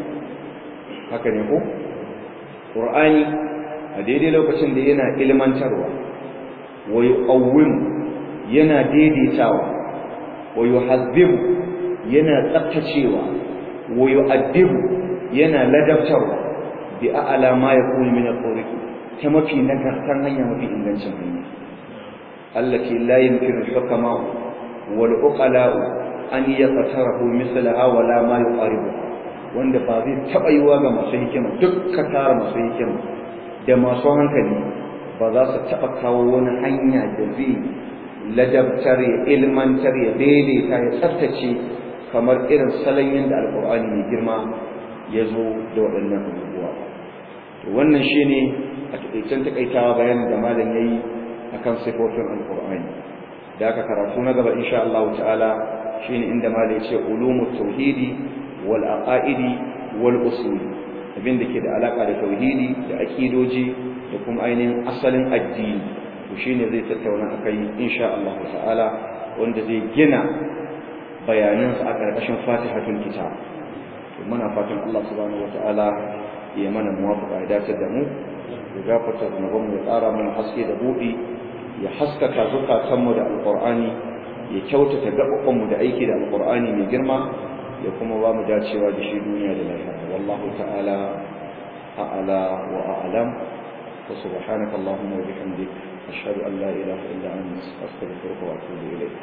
haka ne ko qur'ani a daidai lokacin da yana ilmantarwa wa yuqawwimu yana daidaitawa wa yuhazzibu yana tsaftacewa wa yu'addibu yana ladabtarwa bi a'la ma yakunu min al-turuq ta mafi nagartan hanya mafi ingancin hanya allati la yumkinu al-hukama wal uqala an yaqtarahu mislaha wa la ma yuqaribu wanda ba zai taba yiwa ga masu hikima dukkan tara masu hikima da masu hankali ba za su taba kawo wani hanya da zai ladabtar ya ilmantar ya daidaita ya tsaftace kamar irin salon yadda alqur'ani mai girma ya zo da waɗannan abubuwa to wannan shine a taƙaicen taƙaitawa bayanin da malam yayi akan sifofin alqur'ani da aka karatu na gaba insha Allah ta'ala shine inda malam yace ulumut tauhidi wal aqaidi wal usul abin da ke da alaka da tauhidi da akidoji da kuma ainihin asalin addini to shine zai tattauna akai insha Allah ta'ala wanda zai gina bayanan sa a karkashin Fatihatul Kitab to muna fatan Allah subhanahu wa ta'ala ya mana muwafaqa ya dace da mu ya gafarta zunubanmu ya ƙara mana haske da buɗi ya haskaka zukatanmu da alƙur'ani ya kyautata gaɓaɓanmu da aiki da alƙur'ani mai girma ya kuma ba mu dacewa da shi duniya da lahira wallahu ta'ala a'ala wa a'lam wa subhanaka allahumma wa bihamdik ashhadu an la ilaha illa anta astaghfiruka wa atubu ilayk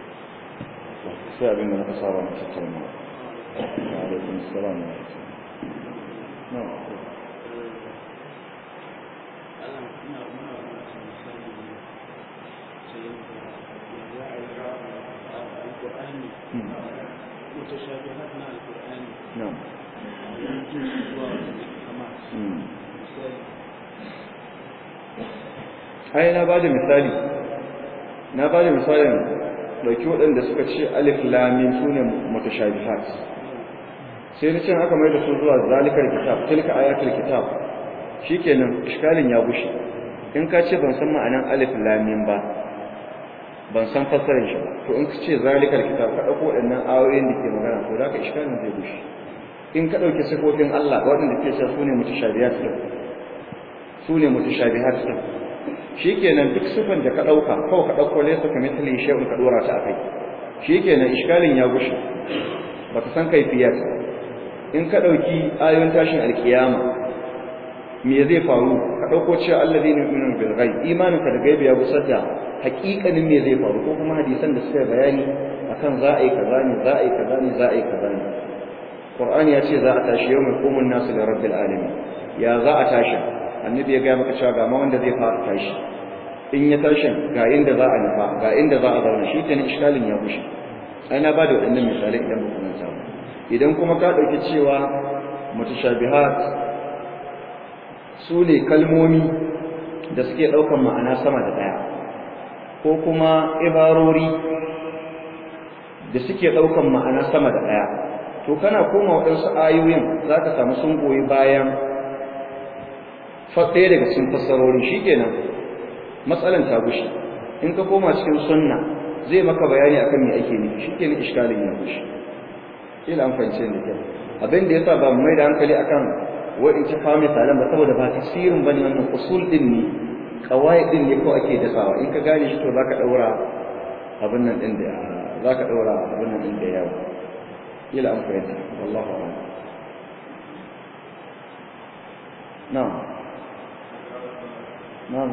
sai abin da muka saba mu tattauna wa alaikum assalam wa rahmatullahi متشابهات مع القرآن نعم ai na bada misalin dauki waɗanda suka ce alif lam mim sune mutashabihat sai na ce haka mai da su zuwa zalikal kitab tilka ayatul kitab shikenan iskalin ya gushe in ka ce ban san ma'anan alif lam mim ba ban san fassarar shi ba to in ka ce zalikal kitab ka dauko wadannan ayoyin da ke magana to zaka iskalin zai gushe in ka dauki sifofin Allah waɗanda ke cewa sune mutashabihat shikenan duk sifan da ka dauka kawai ka dauko laysa kamithlihi shay'un ka dora ta akai shikenan iskalin ya gushe baka san kaifiyat in ka dauki ayoyin tashin alkiyama me zai faru ka dauko cewa alladhina yu'minuna bil ghaib imanin ka da gaibi ya gusar da haƙiƙanin me zai faru ko kuma hadisan da suka bayani akan za a yi kaza ne za a yi kaza ne za a yi kaza ne Qur'ani ya ce za a tashi yawmin qumun nasu li rabbil alamin ya za a tashi annabi ya ga maka cewa ga ma wanda zai fara tashi in ya tashi ga inda za a nufa ga inda za a zauna shi kenan iskalin ya bushe ai na bada wadannan misalai idan ba kuma samu idan kuma ka dauki cewa mutashabihat su ne kalmomi da suke daukan ma'ana sama da daya ko kuma ibarori da suke daukan ma'ana sama da daya to kana koma wadansu ayoyin zaka samu sun goyi bayan ɗaya daga cikin fassarorin shikenan matsalan ta gushi in ka koma cikin sunna zai maka bayani akan me ake nufi shikenan iskalin ya gushi ila an fahimce ne kai abin da yasa ba mu mai da hankali akan wa'in ta kawo misalan ba saboda ba tafsirin bane wannan usul din ne kawai din ne ko ake dasawa in ka gane shi to zaka daura abin nan din da zaka daura abin nan din da yawa ila an fahimta wallahu a'lam na'am na'am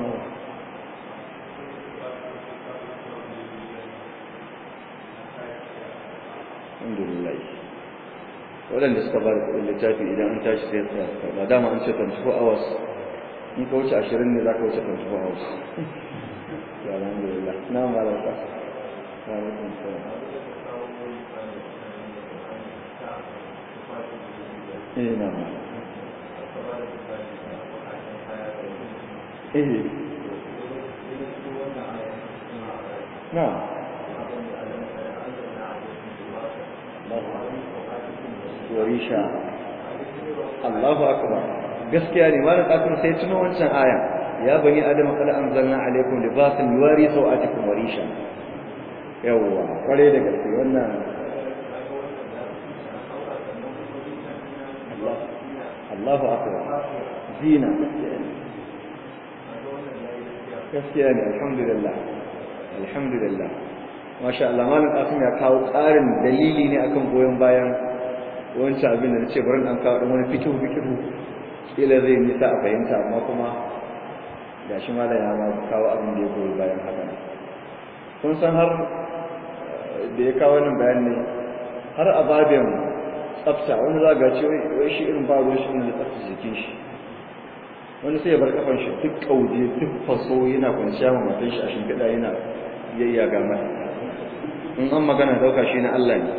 alhamdulillah waɗanda suka ba da kuɗin littafi idan an tashi sai tsaya suka ba dama an ce 24 hours in ka wuce 20 ne za ka wuce 24 hours ya alhamdulillah na malaka na na warisha Allahu akbar gaskiya ne malam kafin sai tuno wancan aya ya bani adam qad anzalna alaykum libasan yuwari sawatikum warisha yawa kware da gaske wannan Allahu akbar zina gaskiya ne alhamdulillah masha Allah malam kafin ya kawo ƙarin dalili ne akan goyon bayan wancan abin da nace bari an kawo wani fikihu kila zai nisa a fahimta amma kuma gashi malam ya ma kawo abin da ya goyi bayan haka kun san har da ya kawo wannan bayani har a babin tsafta wani za ga ce wai shi irin ba ruwan shi ne tsafta jikin shi wani sai ya bar kafan shi duk kauje duk faso yana kwanciya ma matan shi a shimfiɗa yana yayyaga mata in an magana dauka shi na Allah ne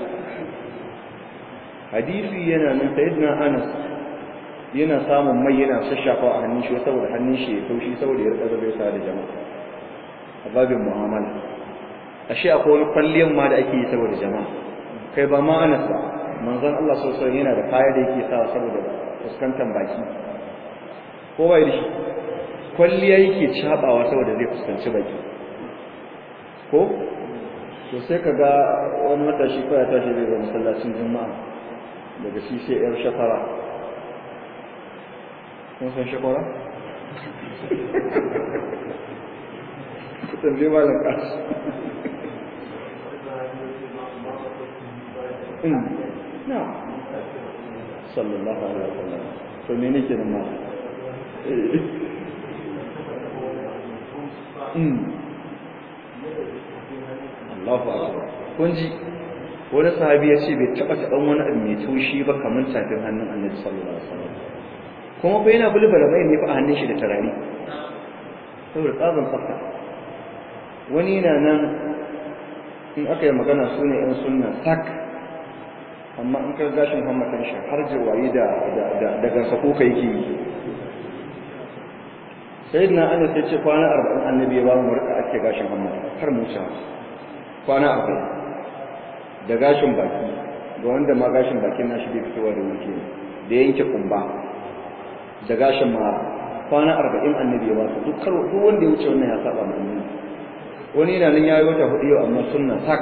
hadisi yana nan sayyidina Anas yana samun mai yana shashafa a hannun shi saboda hannun shi ya taushi saboda ya rika zabe sa da jama'a a babin mu'amala ashe akwai wani kwalliyan ma da ake yi saboda jama'a kai ba ma Anas ba manzon Allah sallallahu alaihi wasallam yana da kaya da yake sa saboda fuskantar baki ko bai da shi kwalliya yake cabawa saboda zai fuskanci baki ko to sai kaga wani matashi ko ya tashi zai ga masallacin juma'a daga shi sai yar shafara kun san shafara kusan bai malam kasu na sallallahu alaihi wasallam to me ne kenan ma Allahu akbar kun ji wani sahabi ya ce bai taba taban wani abu mai taushi ba kamar tafin hannun Annabi sallallahu alaihi wasallam kuma fa yana bulbula bai ne fa a hannun shi da tarari saboda tsabin tsafta wani yana nan in aka yi magana sune ɗan sunna sak amma in ka gashin hammatan shi har jawayi da gansako kai yake yi sayyidina Anas ya ce kwana 40 Annabi ya ba mu rika ake gashin hammata har mu sha kwana 40 da gashin baki ga wanda ma gashin bakin nashi bai fitowa da wuce da yanke kumba da gashin mara kwana 40 annabi ya ba su duk wanda ya wuce wannan ya saba annabi wani yana nan yayi wata hudu yau amma sunna sak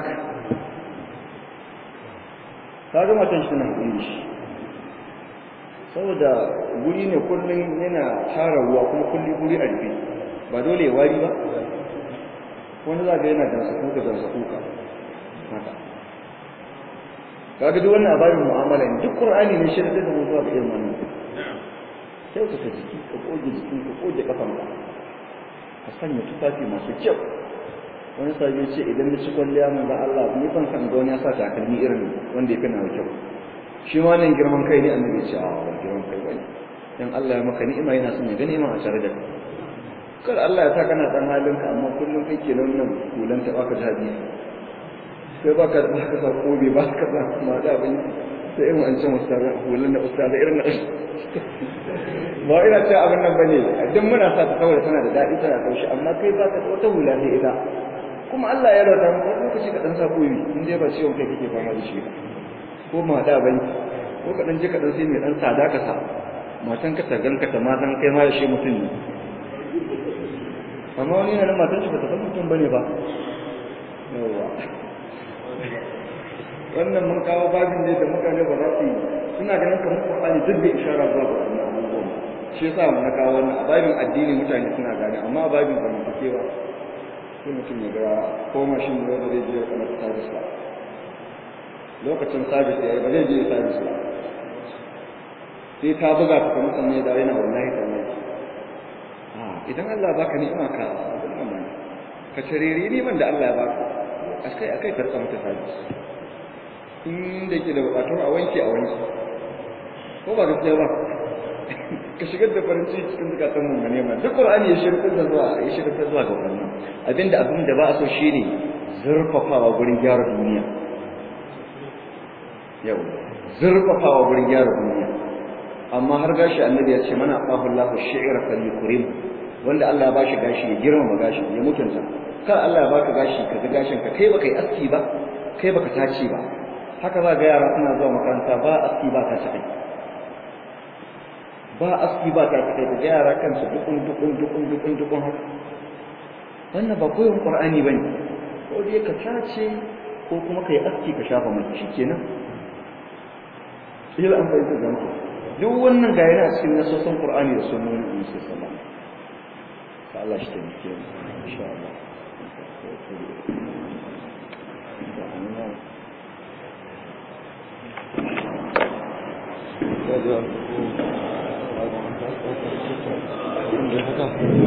kaga matan shi tana hakuri shi saboda guri ne kullun yana tara ruwa kuma kulli guri a rufe ba dole ya wari ba wani za ga yana da kuka haka kaga duk wannan ababin mu'amala ne duk qur'ani ne shirye da mu zuwa ga irin wannan sai ka jiki ka goge jikin ka goge kafan ka sanya tufafi masu kyau wani sabi ce idan da ci kwalliya mun da Allah ni ban san ga wani ya sa takalmi irin wanda yake na kyau shi ma nan girman kai ne annabi ce a girman kai bane dan Allah ya maka ni'ima yana son ya ga ni'ima a tare da kai kar Allah ya sa kana dan halinka amma kullum kake nan kulan ta baka jabi sai baka sa kobe baka sa ma da abin sai in an ce ustaza kulan da ustaza irin ba ina ce abin nan bane duk muna sa ta saboda tana da dadi tana taushi amma kai baka da wata hula sai ita kuma Allah ya rauta mu lokaci ka dan sa kobe in dai ba ciwon kai kake fama da shi ko ma da bane ko ka dan je ka dan sai mai dan tsada ka sa matan ka ta ganka ta matan kai ma da shi mutum ne amma wani yana matan shi ba ta san mutum bane ba yawa wannan mun kawo babin ne da mutane ba za su yi suna ganin kamar Qur'ani duk bai isharar zuwa ga wannan abubuwan shi yasa mun kawo wannan a babin addini mutane suna gane amma a babin zamantakewa sai mutum ya ga ko mashin ne wanda zai je kamar service ba lokacin service yayi ba zai je service ba sai ta buga ta kuma sanne da yana wallahi tallahi idan Allah baka ni'ima ka ka tarere ni man da Allah ya baka akai karka mata service in da ke da bukatar a wanke ko ba gaskiya ba ka shigar da farin ciki cikin zukatan mun ne ma duk Qur'ani ya shirka zuwa ga wannan abin da ba a so shine zurfafawa gurin gyara duniya yau zurfafawa gurin gyara duniya amma har gashi annabi ya ce mana Allahu shi'ra falyukrim wanda Allah ya bashi gashi ya girmama gashi ya mutunta kar Allah ya baka gashi ka ga gashin ka kai baka yi aski ba kai baka tace ba haka za ga yara suna zuwa makaranta ba aski ba ta kai ba aski ba ta kai ga yara kansu dukun haka wannan ba koyon Qur'ani bane ko dai ka tace ko kuma kai aski ka shafa mai shikenan sai an bayyana jama'a duk wannan ga yana cikin nasosin Qur'ani da sunnonin Annabi sallallahu alaihi wasallam Allah shi taimake mu insha Allah ya